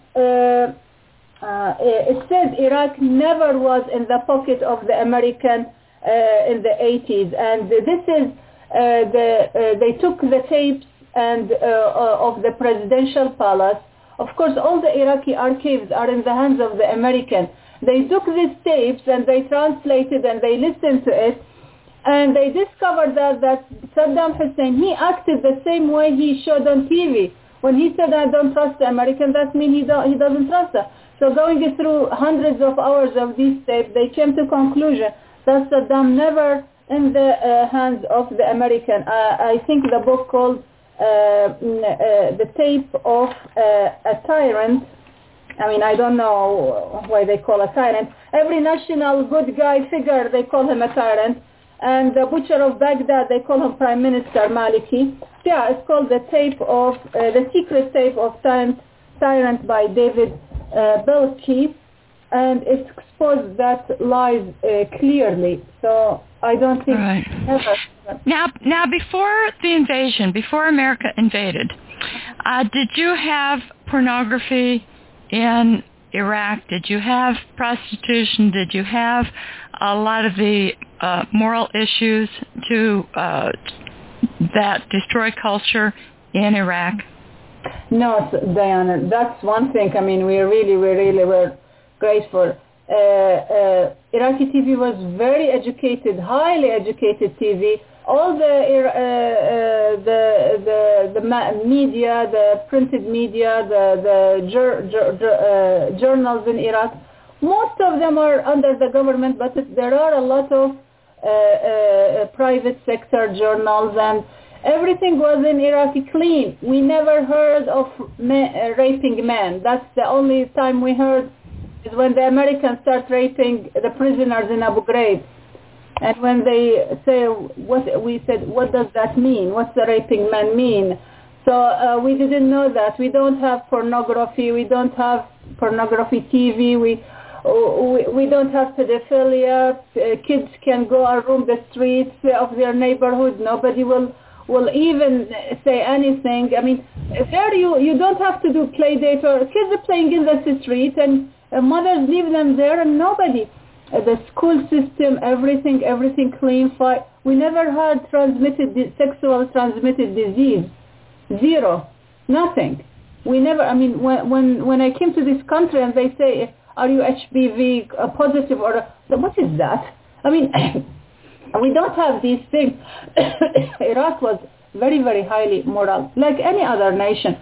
uh, uh, it says Iraq never was in the pocket of the American uh, in the eighties. And this is uh, the uh, they took the tapes and uh, of the presidential palace. Of course, all the Iraqi archives are in the hands of the American. They took these tapes and they translated and they listened to it, and they discovered that, that Saddam Hussein, he acted the same way he showed on T V. When he said, I don't trust the Americans, that means he, don't, he doesn't trust us. So going through hundreds of hours of these tapes, they came to conclusion that Saddam never in the uh, hands of the American. Uh, I think the book called uh, uh, The Tape of uh, a Tyrant. I mean, I don't know why they call a tyrant. Every national good guy figure, they call him a tyrant. And the butcher of Baghdad, they call him Prime Minister Maliki. Yeah, it's called The Tape of, uh, The Secret Tape of Tyrant, Tyrant by David uh, Belkey. And it exposed that lies uh, clearly. So I don't think... Right. Ever. Now, now, before the invasion, before America invaded, uh, did you have pornography in Iraq? Did you have prostitution? Did you have a lot of the uh, moral issues to uh, that destroy culture in Iraq? No, Diana, that's one thing. I mean, we really, we really were grateful. Uh, uh, Iraqi T V was very educated, highly educated T V. All the uh, uh, the the the ma- media, the printed media, the the jur- jur- jur- uh, journals in Iraq, most of them are under the government, but there are a lot of uh, uh, private sector journals, and everything was in Iraqi clean. We never heard of ma- uh, raping men. That's the only time we heard is when the Americans start raping the prisoners in Abu Ghraib. And when they say, what we said, what does that mean? What's the raping men mean? So uh, we didn't know that. We don't have pornography. We don't have pornography T V. We we, we don't have pedophilia. Uh, kids can go and roam the streets of their neighborhood. Nobody will will even say anything. I mean, there you you don't have to do play date, or kids are playing in the street and uh, mothers leave them there and nobody. Uh, the school system, everything, everything clean. Fi- we never had transmitted di- sexual transmitted disease. Zero. Nothing. We never, I mean, when when, when I came to this country and they say, are you H P V positive or, what is that? I mean, we don't have these things. Iraq was very, very highly moral, like any other nation.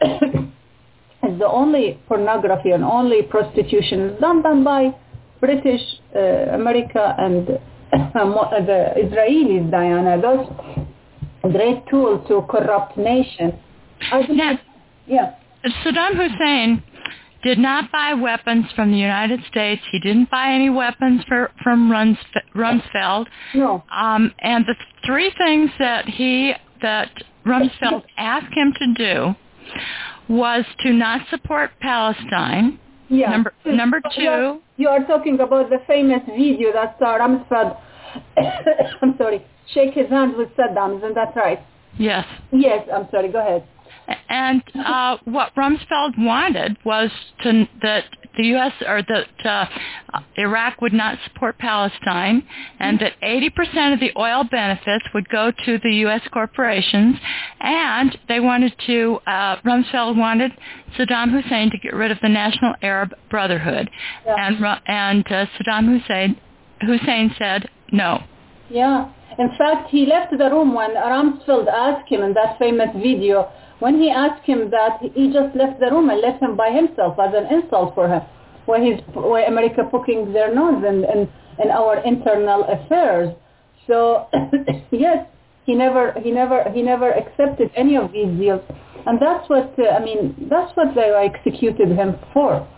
It's the only pornography and only prostitution done, done by British, uh, America, and uh, the Israelis, Diana. Those great tools to corrupt nations. Now, yeah. Saddam Hussein did not buy weapons from the United States. He didn't buy any weapons for, from Runs, Rumsfeld. No. Um, and the three things that he that Rumsfeld asked him to do was to not support Palestine. Yeah. Number number two. You are, you are talking about the famous video that uh, Rumsfeld, I'm sorry, shake his hands with Saddam. Isn't that right? Yes. Yes. I'm sorry. Go ahead. And uh, what Rumsfeld wanted was to, that the U S or that uh, Iraq would not support Palestine, and that eighty percent of the oil benefits would go to the U S corporations, and they wanted to, uh, Rumsfeld wanted Saddam Hussein to get rid of the National Arab Brotherhood. Yeah. And, and uh, Saddam Hussein, Hussein said no. Yeah. In fact, he left the room when Rumsfeld asked him in that famous video. When he asked him that, he just left the room and left him by himself as an insult for him. Where he's, where America poking their nose in, in, in our internal affairs. So yes, he never, he never, he never accepted any of these deals, and that's what uh, I mean. That's what they executed him for.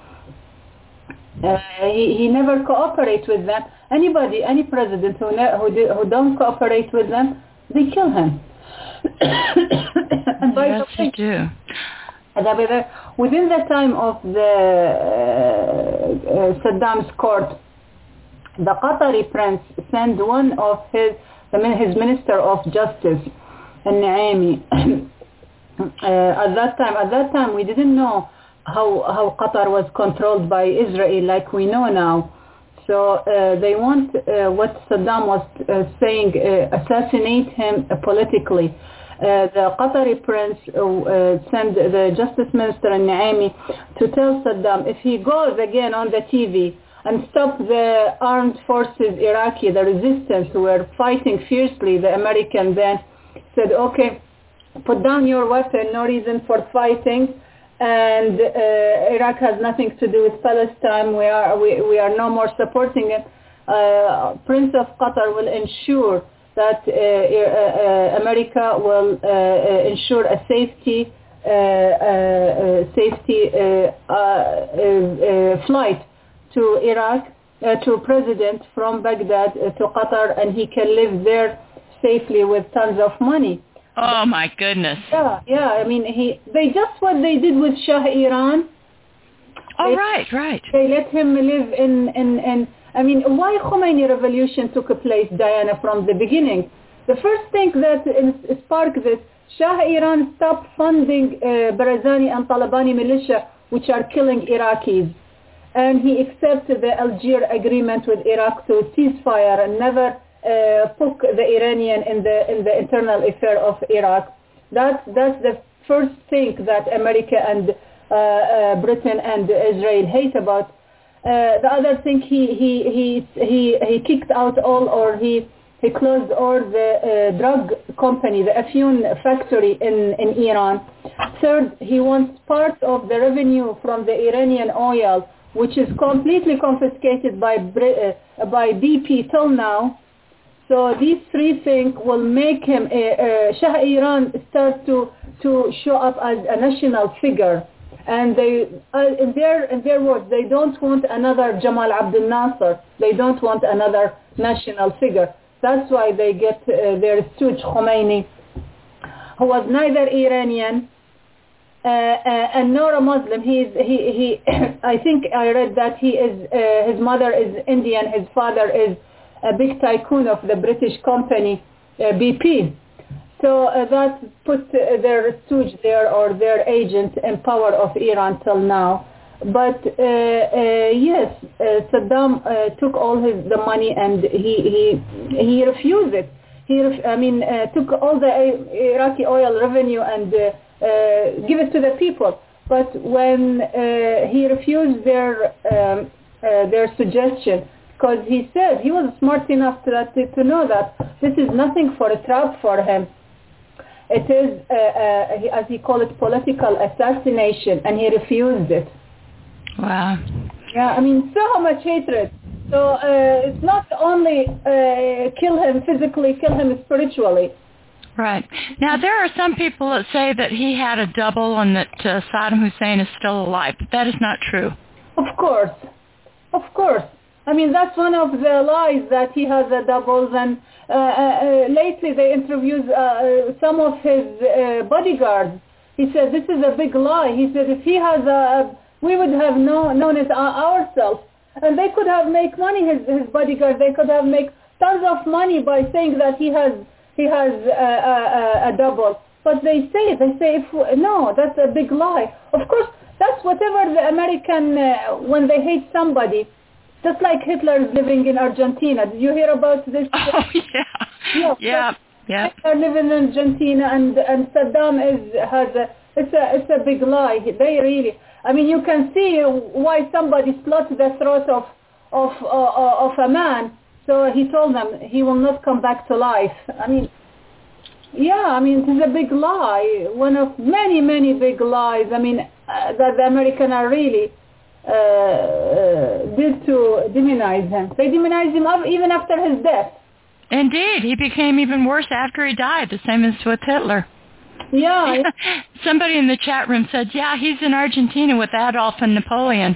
Uh, he he never cooperated with them. Anybody, any president who ne- who, do, who don't cooperate with them, they kill him. And by Yes, the way, they do. within the time of the uh, uh, Saddam's court, the Qatari prince sent one of his his minister of justice, Al-Naimi. uh, at that time, at that time, we didn't know how how Qatar was controlled by Israel like we know now. So uh, they want uh, what Saddam was uh, saying, uh, assassinate him uh, politically. Uh, the Qatari prince uh, uh, sent the justice minister Al-Naimi to tell Saddam if he goes again on the T V and stop the armed forces Iraqi, the resistance who were fighting fiercely. The American then said, okay, put down your weapon, no reason for fighting, and uh, Iraq has nothing to do with Palestine. We are we, we are no more supporting it. Uh, Prince of Qatar will ensure that uh, uh, America will uh, uh, ensure a safety uh, uh, safety uh, uh, uh, flight to Iraq, uh, to President from Baghdad uh, to Qatar, and he can live there safely with tons of money. Oh my goodness! Yeah, yeah. I mean, he they just what they did with Shah Iran. Oh they, right, right. They let him live in in in. I mean, why Khomeini revolution took place, Diana, from the beginning? The first thing that sparked this, Shah Iran stopped funding uh, Barzani and Talabani militia, which are killing Iraqis. And he accepted the Algiers agreement with Iraq to ceasefire and never uh, poke the Iranian in the in the internal affair of Iraq. That's, that's the first thing that America and uh, uh, Britain and Israel hate about. Uh, the other thing, he he he he he kicked out all, or he he closed all the uh, drug company, the Afyun factory in in Iran. Third, he wants part of the revenue from the Iranian oil, which is completely confiscated by uh, by B P till now. So these three things will make him uh, uh, Shah Iran start to to show up as a national figure. And they, uh, in their in their words, they don't want another Jamal Abdel Nasser. They don't want another national figure. That's why they get uh, their stooge Khomeini, who was neither Iranian uh, uh, and nor a Muslim. He is he he. I think I read that he is uh, his mother is Indian. His father is a big tycoon of the British company uh, B P. So uh, that put uh, their stooge there, or their agent in power of Iran till now. But uh, uh, yes, uh, Saddam uh, took all his the money and he he he refused it. He ref- I mean uh, took all the Iraqi oil revenue and uh, uh, give it to the people. But when uh, he refused their um, uh, their suggestion, because he said he was smart enough to to know that this is nothing for a trap for him. It is, uh, uh, as he called it, political assassination, and he refused it. Wow. Yeah, I mean, so much hatred. So uh, it's not only uh, kill him physically, kill him spiritually. Right. Now, there are some people that say that he had a double and that uh, Saddam Hussein is still alive, but that is not true. Of course. Of course. I mean, that's one of the lies, that he has a doubles, and uh, uh, lately they interviewed uh, some of his uh, bodyguards. He said, this is a big lie. He said, if he has a, we would have know, known it ourselves. And they could have made money, his, his bodyguards, they could have made tons of money by saying that he has he has a, a, a double. But they say, they say, if, no, that's a big lie. Of course, that's whatever the American, uh, when they hate somebody, just like Hitler is living in Argentina. Did you hear about this? Oh, yeah. Yeah. Yeah. Yeah. Hitler living in Argentina, and, and Saddam is, has a, it's a, it's a big lie. They really, I mean, you can see why somebody slit the throat of, of, uh, of a man. So he told them he will not come back to life. I mean, yeah, I mean, it is a big lie. One of many, many big lies. I mean, uh, that the Americans are really Uh, uh, did to demonize him. They demonized him even after his death. Indeed. He became even worse after he died, the same as with Hitler. Yeah. Somebody in the chat room said, yeah, he's in Argentina with Adolf and Napoleon.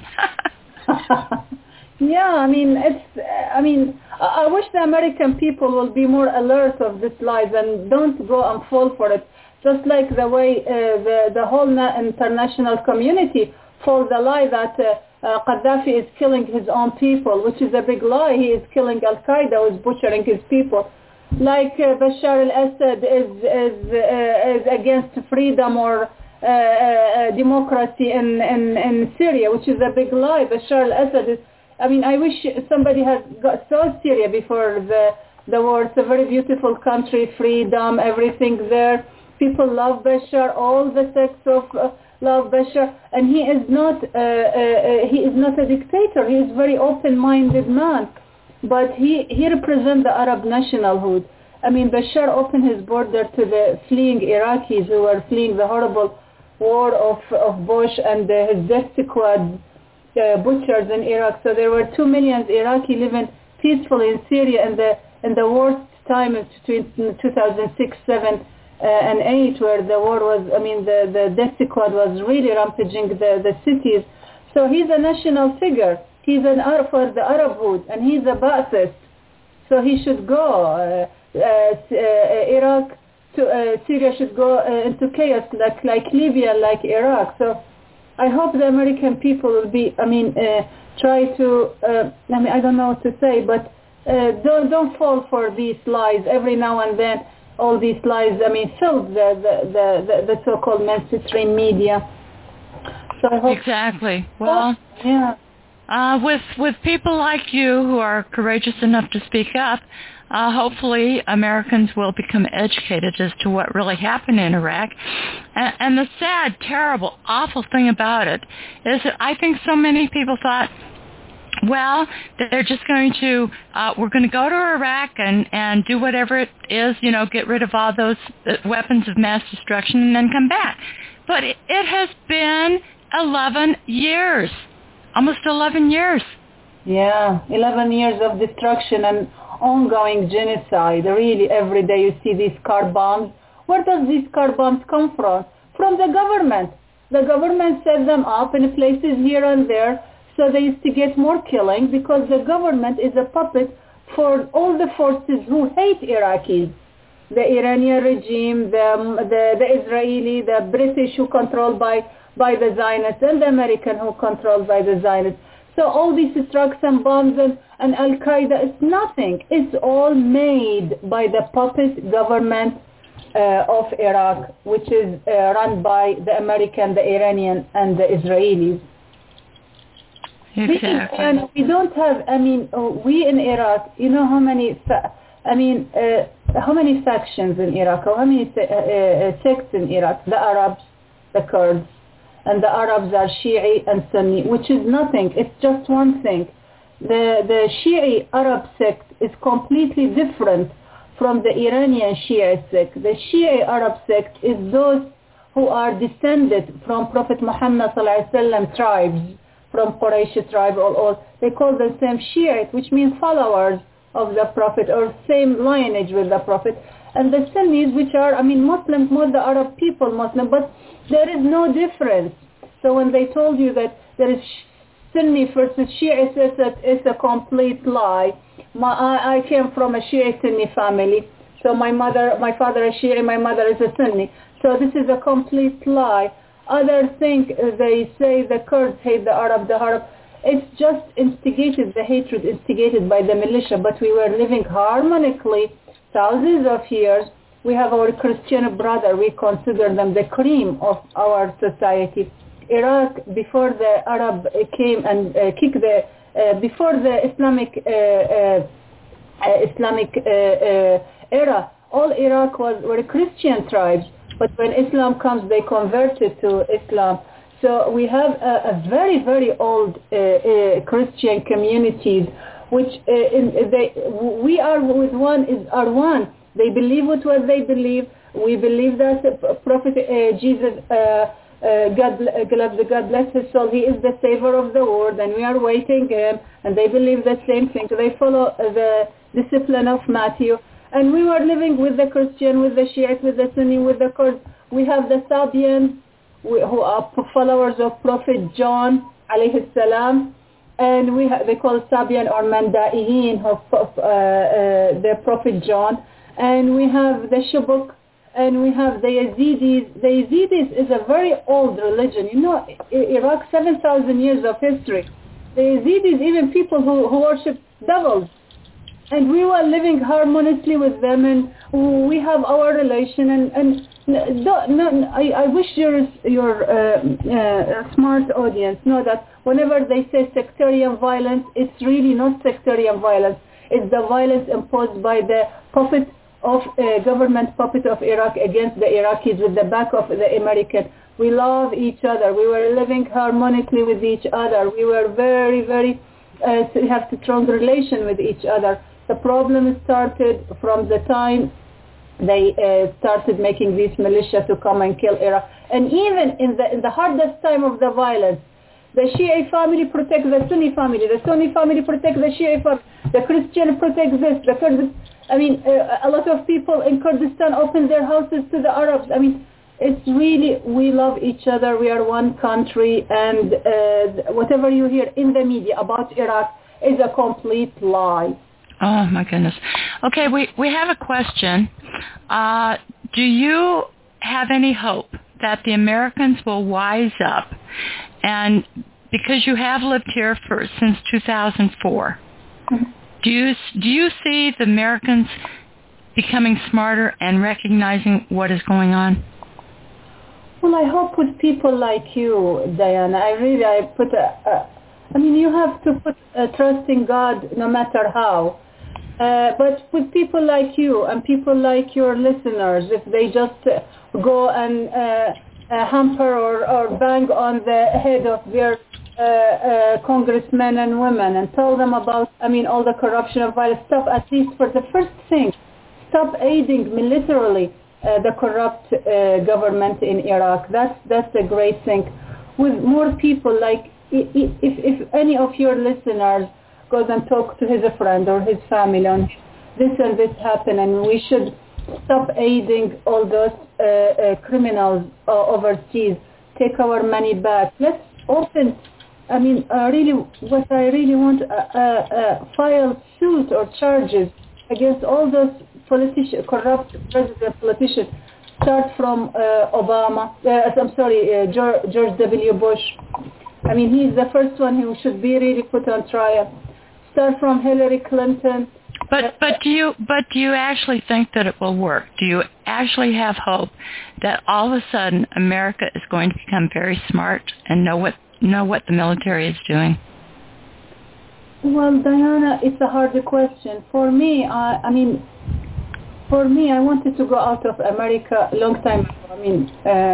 Yeah, I mean, it's, I mean, I wish the American people will be more alert of these lies and don't go and fall for it. Just like the way uh, the, the whole international community for the lie that uh, uh, Gaddafi is killing his own people, which is a big lie. He is killing Al-Qaeda, who is butchering his people. Like uh, Bashar al-Assad is is, uh, is against freedom or uh, uh, democracy in, in, in Syria, which is a big lie. Bashar al-Assad is, I mean, I wish somebody had got saw Syria before the, the war. It's a very beautiful country, freedom, everything there. people love Bashar, all the sects of uh, love Bashar, and he is not uh, uh, uh, he is not a dictator. He is a very open-minded man, but he he represents the Arab nationalhood. I mean, Bashar opened his border to the fleeing Iraqis who were fleeing the horrible war of of Bush and uh, his death squad uh, butchers in Iraq. So there were two million Iraqi living peacefully in Syria in the in the worst time of between two thousand six, seven, uh, and eight, where the war was, I mean, the, the death squad was really rampaging the, the cities. So he's a national figure. He's an Arab for the Arabhood, and he's a Ba'athist. So he should go. Uh, uh, uh, Iraq, to, uh, Syria should go uh, into chaos like, like Libya, like Iraq. So I hope the American people will be, I mean, uh, try to, uh, I mean, I don't know what to say, but uh, don't don't fall for these lies. Every now and then, all these lies, I mean, fill the, the, the, the, the so-called mainstream media. So I hope exactly. Well, oh, yeah. Uh, with with people like you who are courageous enough to speak up, uh, hopefully Americans will become educated as to what really happened in Iraq. And, and the sad, terrible, awful thing about it is that I think so many people thought, well, they're just going to, uh, we're going to go to Iraq and, and do whatever it is, you know, get rid of all those weapons of mass destruction and then come back. But it, it has been eleven years. Almost eleven years. Yeah, eleven years of destruction and ongoing genocide. Really, every day you see these car bombs. Where does these car bombs come from? From the government. The government set them up in places here and there, so they used to get more killing because the government is a puppet for all the forces who hate Iraqis. The Iranian regime, the, the, the Israeli, the British who controlled by by the Zionists, and the American who controlled by the Zionists. So all these trucks and bombs and, and Al-Qaeda is nothing. It's all made by the puppet government uh, of Iraq, which is uh, run by the American, the Iranian, and the Israelis. Exactly. We, and we don't have, I mean, we in Iraq, you know how many, fa- I mean, uh, how many factions in Iraq, or how many uh, uh, sects in Iraq? The Arabs, the Kurds, and the Arabs are Shi'i and Sunni, which is nothing. It's just one thing. The the Shi'i Arab sect is completely different from the Iranian Shi'i sect. The Shi'i Arab sect is those who are descended from Prophet Muhammad sallallahu alaihi wasallam tribes, from Quraysh tribe, or, or they call the same Shiite, which means followers of the Prophet, or same lineage with the Prophet. And the Sunnis, which are, I mean, Muslims, more the Arab people Muslim, but there is no difference. So when they told you that there is Sunni versus Shiite, it's a, it's a complete lie. My, I, I came from a Shiite Sunni family. So my mother, my father is Shiite, my mother is a Sunni. So this is a complete lie. Others think, they say the Kurds hate the Arab, the Arab. It's just instigated, the hatred instigated by the militia, but we were living harmonically thousands of years. We have our Christian brother. We consider them the cream of our society. Iraq, before the Arab came and uh, kicked the, uh, before the Islamic uh, uh, uh, Islamic uh, uh, era, all Iraq was were Christian tribes. But when Islam comes, they converted to Islam. So we have a, a very, very old uh, uh, Christian communities, which uh, in, they, we are with one, is are one. They believe with what they believe. We believe that uh, Prophet uh, Jesus, uh, uh, God, uh, God bless his soul, he is the savior of the world, and we are waiting him, and they believe the same thing. So they follow uh, the discipline of Matthew. And we were living with the Christian, with the Shiite, with the Sunni, with the Kurds. We have the Sabians, who are followers of Prophet John, alayhi salam, and we have, they call Sabian or Mandaihin of, of uh, uh, the Prophet John. And we have the Shubuk, and we have the Yazidis. The Yazidis is a very old religion. You know, Iraq, seven thousand years of history. The Yazidis, even people who, who worship devils. And we were living harmoniously with them, and we have our relation. And, and no, no, I, I wish your, your uh, uh, smart audience know that whenever they say sectarian violence, it's really not sectarian violence. It's the violence imposed by the puppet of uh, government puppet of Iraq against the Iraqis with the back of the American. We love each other. We were living harmonically with each other. We were very, very, uh, we have a strong relation with each other. The problem started from the time they uh, started making these militia to come and kill Iraq. And even in the, in the hardest time of the violence, the Shia family protects the Sunni family. The Sunni family protects the Shia family. The Christian protects this. The Kurd, I mean, uh, a lot of people in Kurdistan open their houses to the Arabs. I mean, it's really, we love each other. We are one country. And uh, whatever you hear in the media about Iraq is a complete lie. Oh, my goodness. Okay, we, we have a question. Uh, do you have any hope that the Americans will wise up? And because you have lived here for since two thousand four, mm-hmm. do you do you see the Americans becoming smarter and recognizing what is going on? Well, I hope with people like you, Diana. I really, I put a, a I mean, you have to put a trust in God no matter how. Uh, but with people like you and people like your listeners, if they just uh, go and uh, uh, hamper or, or bang on the head of their uh, uh, congressmen and women and tell them about, I mean, all the corruption of violence, stop at least for the first thing, stop aiding militarily uh, the corrupt uh, government in Iraq. That's, that's a great thing. With more people, like if, if any of your listeners goes and talk to his friend or his family on this and this happened, and we should stop aiding all those uh, uh, criminals uh, overseas, take our money back. Let's open, I mean, uh, really, what I really want, uh, uh, uh, file suit or charges against all those politicians, corrupt president politicians. Start from uh, Obama, uh, I'm sorry, uh, George, George W. Bush. I mean, he's the first one who should be really put on trial. Start from Hillary Clinton. But but do you but do you actually think that it will work? Do you actually have hope that all of a sudden America is going to become very smart and know what know what the military is doing? Well, Diana, it's a hard question. For me, I, I mean, for me, I wanted to go out of America a long time ago. I mean,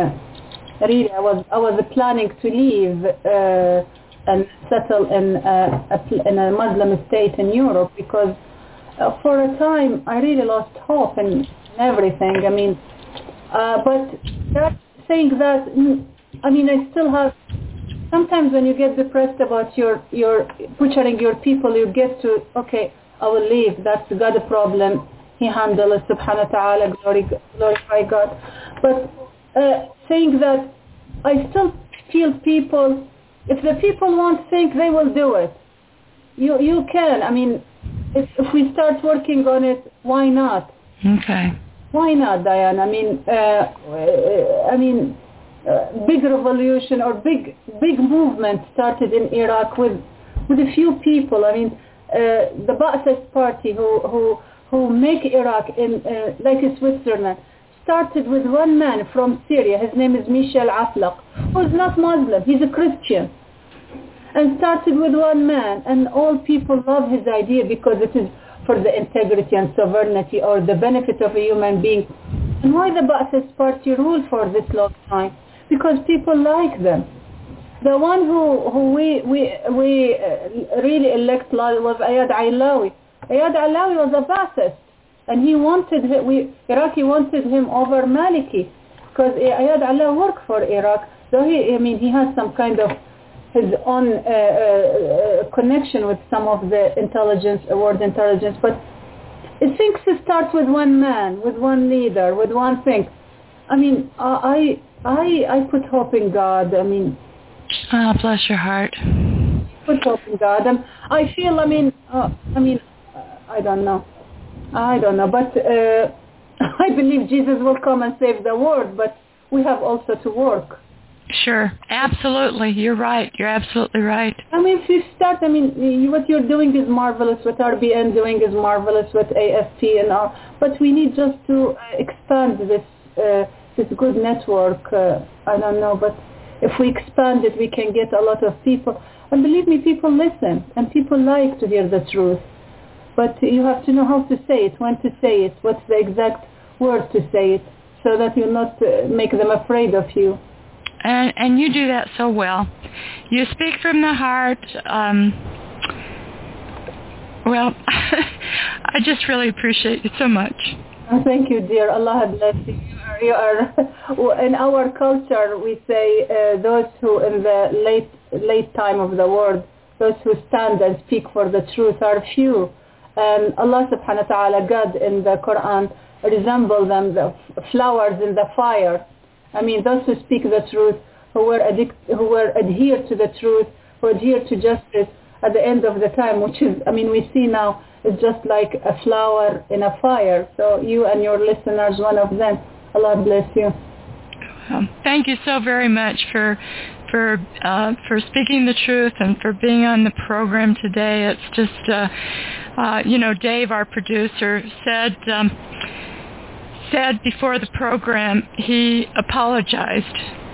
uh, really, I was I was planning to leave. Uh, and settle in a, a, in a Muslim state in Europe because uh, for a time I really lost hope in everything. I mean, uh, but that, saying that, I mean, I still have, sometimes when you get depressed about your, your butchering your people, you get to, okay, I will leave. That's God's problem. He handled it, subhanahu wa ta'ala, glory, glorify God. But uh, saying that, I still feel people, if the people want things, they will do it. You you can. I mean, if, if we start working on it, why not? Okay. Why not, Diane? I mean, uh, I mean, uh, big revolution or big big movement started in Iraq with with a few people. I mean, uh, the Ba'athist Party who who who make Iraq in uh, like Switzerland. Started with one man from Syria. His name is Michel Aflaq, who's not Muslim. He's a Christian. And started with one man, and all people love his idea because it is for the integrity and sovereignty or the benefit of a human being. And why the Ba'athist Party ruled for this long time? Because people like them. The one who, who we, we, we uh, really elect was Ayad Ailawi. Ayad Ailawi was a Ba'athist. And he wanted, we, Iraqi wanted him over Maliki because Ayad Allah worked for Iraq. So he, I mean, he has some kind of his own uh, uh, connection with some of the intelligence, world intelligence. But it thinks to start with one man, with one leader, with one thing. I mean, I, I, I put hope in God. I mean, oh, bless your heart. Put hope in God, and I feel. I mean, uh, I mean, uh, I don't know. I don't know, but uh, I believe Jesus will come and save the world, but we have also to work. Sure, absolutely. You're right. You're absolutely right. I mean, if you start, I mean, what you're doing is marvelous, what R B N doing is marvelous, with A F P and all, but we need just to expand this uh, this good network. Uh, I don't know, but if we expand it, we can get a lot of people. And believe me, people listen, and people like to hear the truth. but you have to know how to say it, when to say it, what's the exact word to say it, so that you not uh, make them afraid of you. And, and you do that so well. You speak from the heart. Um, well, I just really appreciate you so much. Oh, thank you, dear. Allah bless you. You are, you are in our culture, we say uh, those who in the late late time of the world, those who stand and speak for the truth are few. And Allah subhanahu wa ta'ala, God in the Quran, resemble them, the flowers in the fire. I mean, those who speak the truth, who were addict, who were adhere to the truth, who adhere to justice at the end of the time, which is, I mean, we see now, is just like a flower in a fire. So you and your listeners, one of them. Allah bless you. Um, thank you so very much for for uh, for speaking the truth and for being on the program today. It's just, uh, uh, you know, Dave, our producer, said um, said before the program he apologized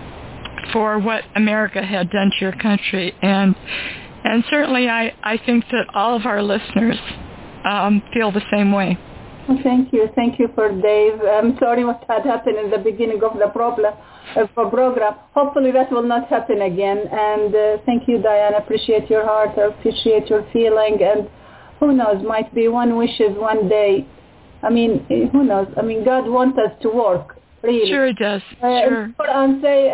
for what America had done to your country, and and certainly I, I think that all of our listeners um, feel the same way. Well, thank you. Thank you for Dave. I'm sorry what had happened in the beginning of the problem, uh, program. Hopefully that will not happen again. And uh, thank you, Diane. I appreciate your heart. I appreciate your feeling. And who knows, might be one wishes one day. I mean, who knows? I mean, God wants us to work, really. Sure he does. Uh, sure. The Quran say,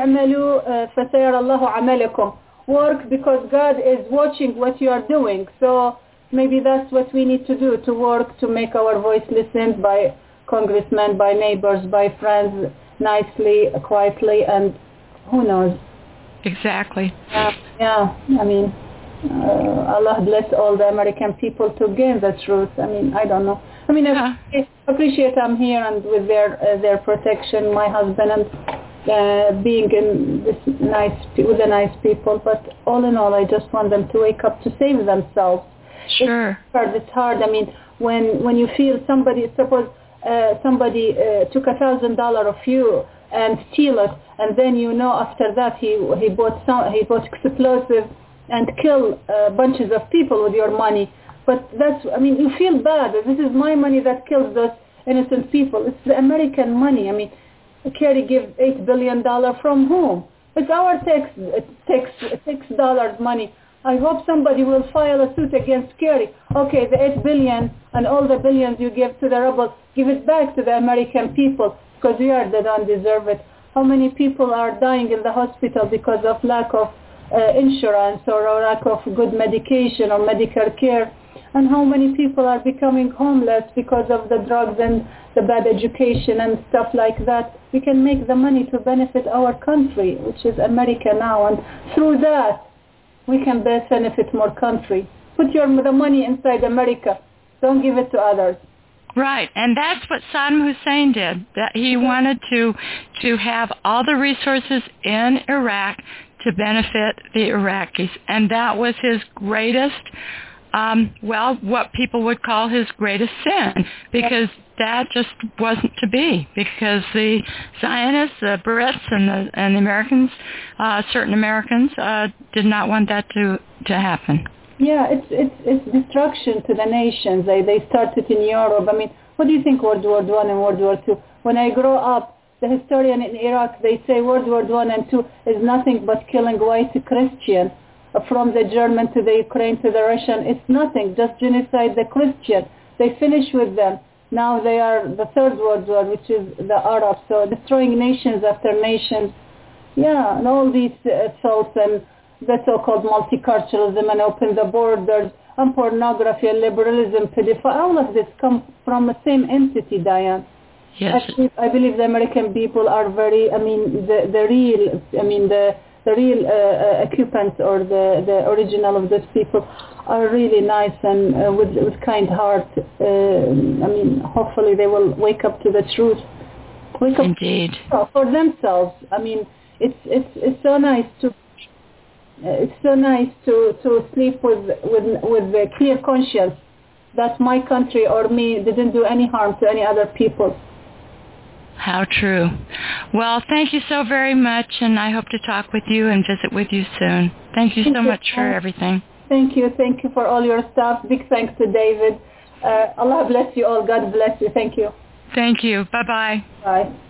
اعملوا فسيرى الله عملكم. Work because God is watching what you are doing. So maybe that's what we need to do, to work, to make our voice listened by congressmen, by neighbors, by friends, nicely, quietly, and who knows. Exactly. Yeah, yeah. I mean, uh, Allah bless all the American people to gain the truth. I mean, I don't know. I mean, yeah. I appreciate I'm here and with their uh, their protection, my husband, and uh, being in this nice with the nice people. But all in all, I just want them to wake up to save themselves. Sure. It's hard. It's hard. I mean, when when you feel somebody, suppose uh, somebody uh, took a thousand dollar of you and steal it, and then you know after that he he bought some he bought explosive and kill uh, bunches of people with your money. But that's, I mean, you feel bad. This is my money that kills those innocent people. It's the American money. I mean, Kerry gives eight billion dollars from whom? It's our tax tax tax dollars money. I hope somebody will file a suit against Kerry. Okay, the eight billion and all the billions you give to the rebels, give it back to the American people, because we are, they don't deserve it. How many people are dying in the hospital because of lack of uh, insurance or lack of good medication or medical care? And how many people are becoming homeless because of the drugs and the bad education and stuff like that? We can make the money to benefit our country, which is America now, and through that we can best benefit more country. Put your the money inside America. Don't give it to others. Right, and that's what Saddam Hussein did. That he wanted to to have all the resources in Iraq to benefit the Iraqis, and that was his greatest, um, well, what people would call his greatest sin, because that just wasn't to be, because the Zionists, the Brits, and the and the Americans, uh, certain Americans, uh, did not want that to to happen. Yeah, it's it's it's destruction to the nations. They they started in Europe. I mean, what do you think World War One and World War Two? When I grow up, the historian in Iraq, they say World War One and Two is nothing but killing white Christian. From the German to the Ukraine to the Russian, it's nothing, just genocide the Christian. They finish with them. Now they are the third world war, which is the Arabs, so destroying nations after nations. Yeah, and all these uh, thoughts and the so-called multiculturalism and open the borders and pornography and liberalism, pedophilia, all of this come from the same entity, Diane. Yes. I believe, I believe the American people are very, I mean, the, the real, I mean, the the real uh, occupants or the, the original of those people are really nice and uh, with, with kind heart. Uh, I mean, hopefully they will wake up to the truth. Wake Indeed. Up for themselves. I mean, it's it's it's so nice to uh, it's so nice to, to sleep with with with a clear conscience that my country or me didn't do any harm to any other people. How true. Well, thank you so very much, and I hope to talk with you and visit with you soon. Thank you so much for everything. Thank you. Thank you for all your stuff. Big thanks to David. Uh, Allah bless you all. God bless you. Thank you. Thank you. Bye-bye. Bye.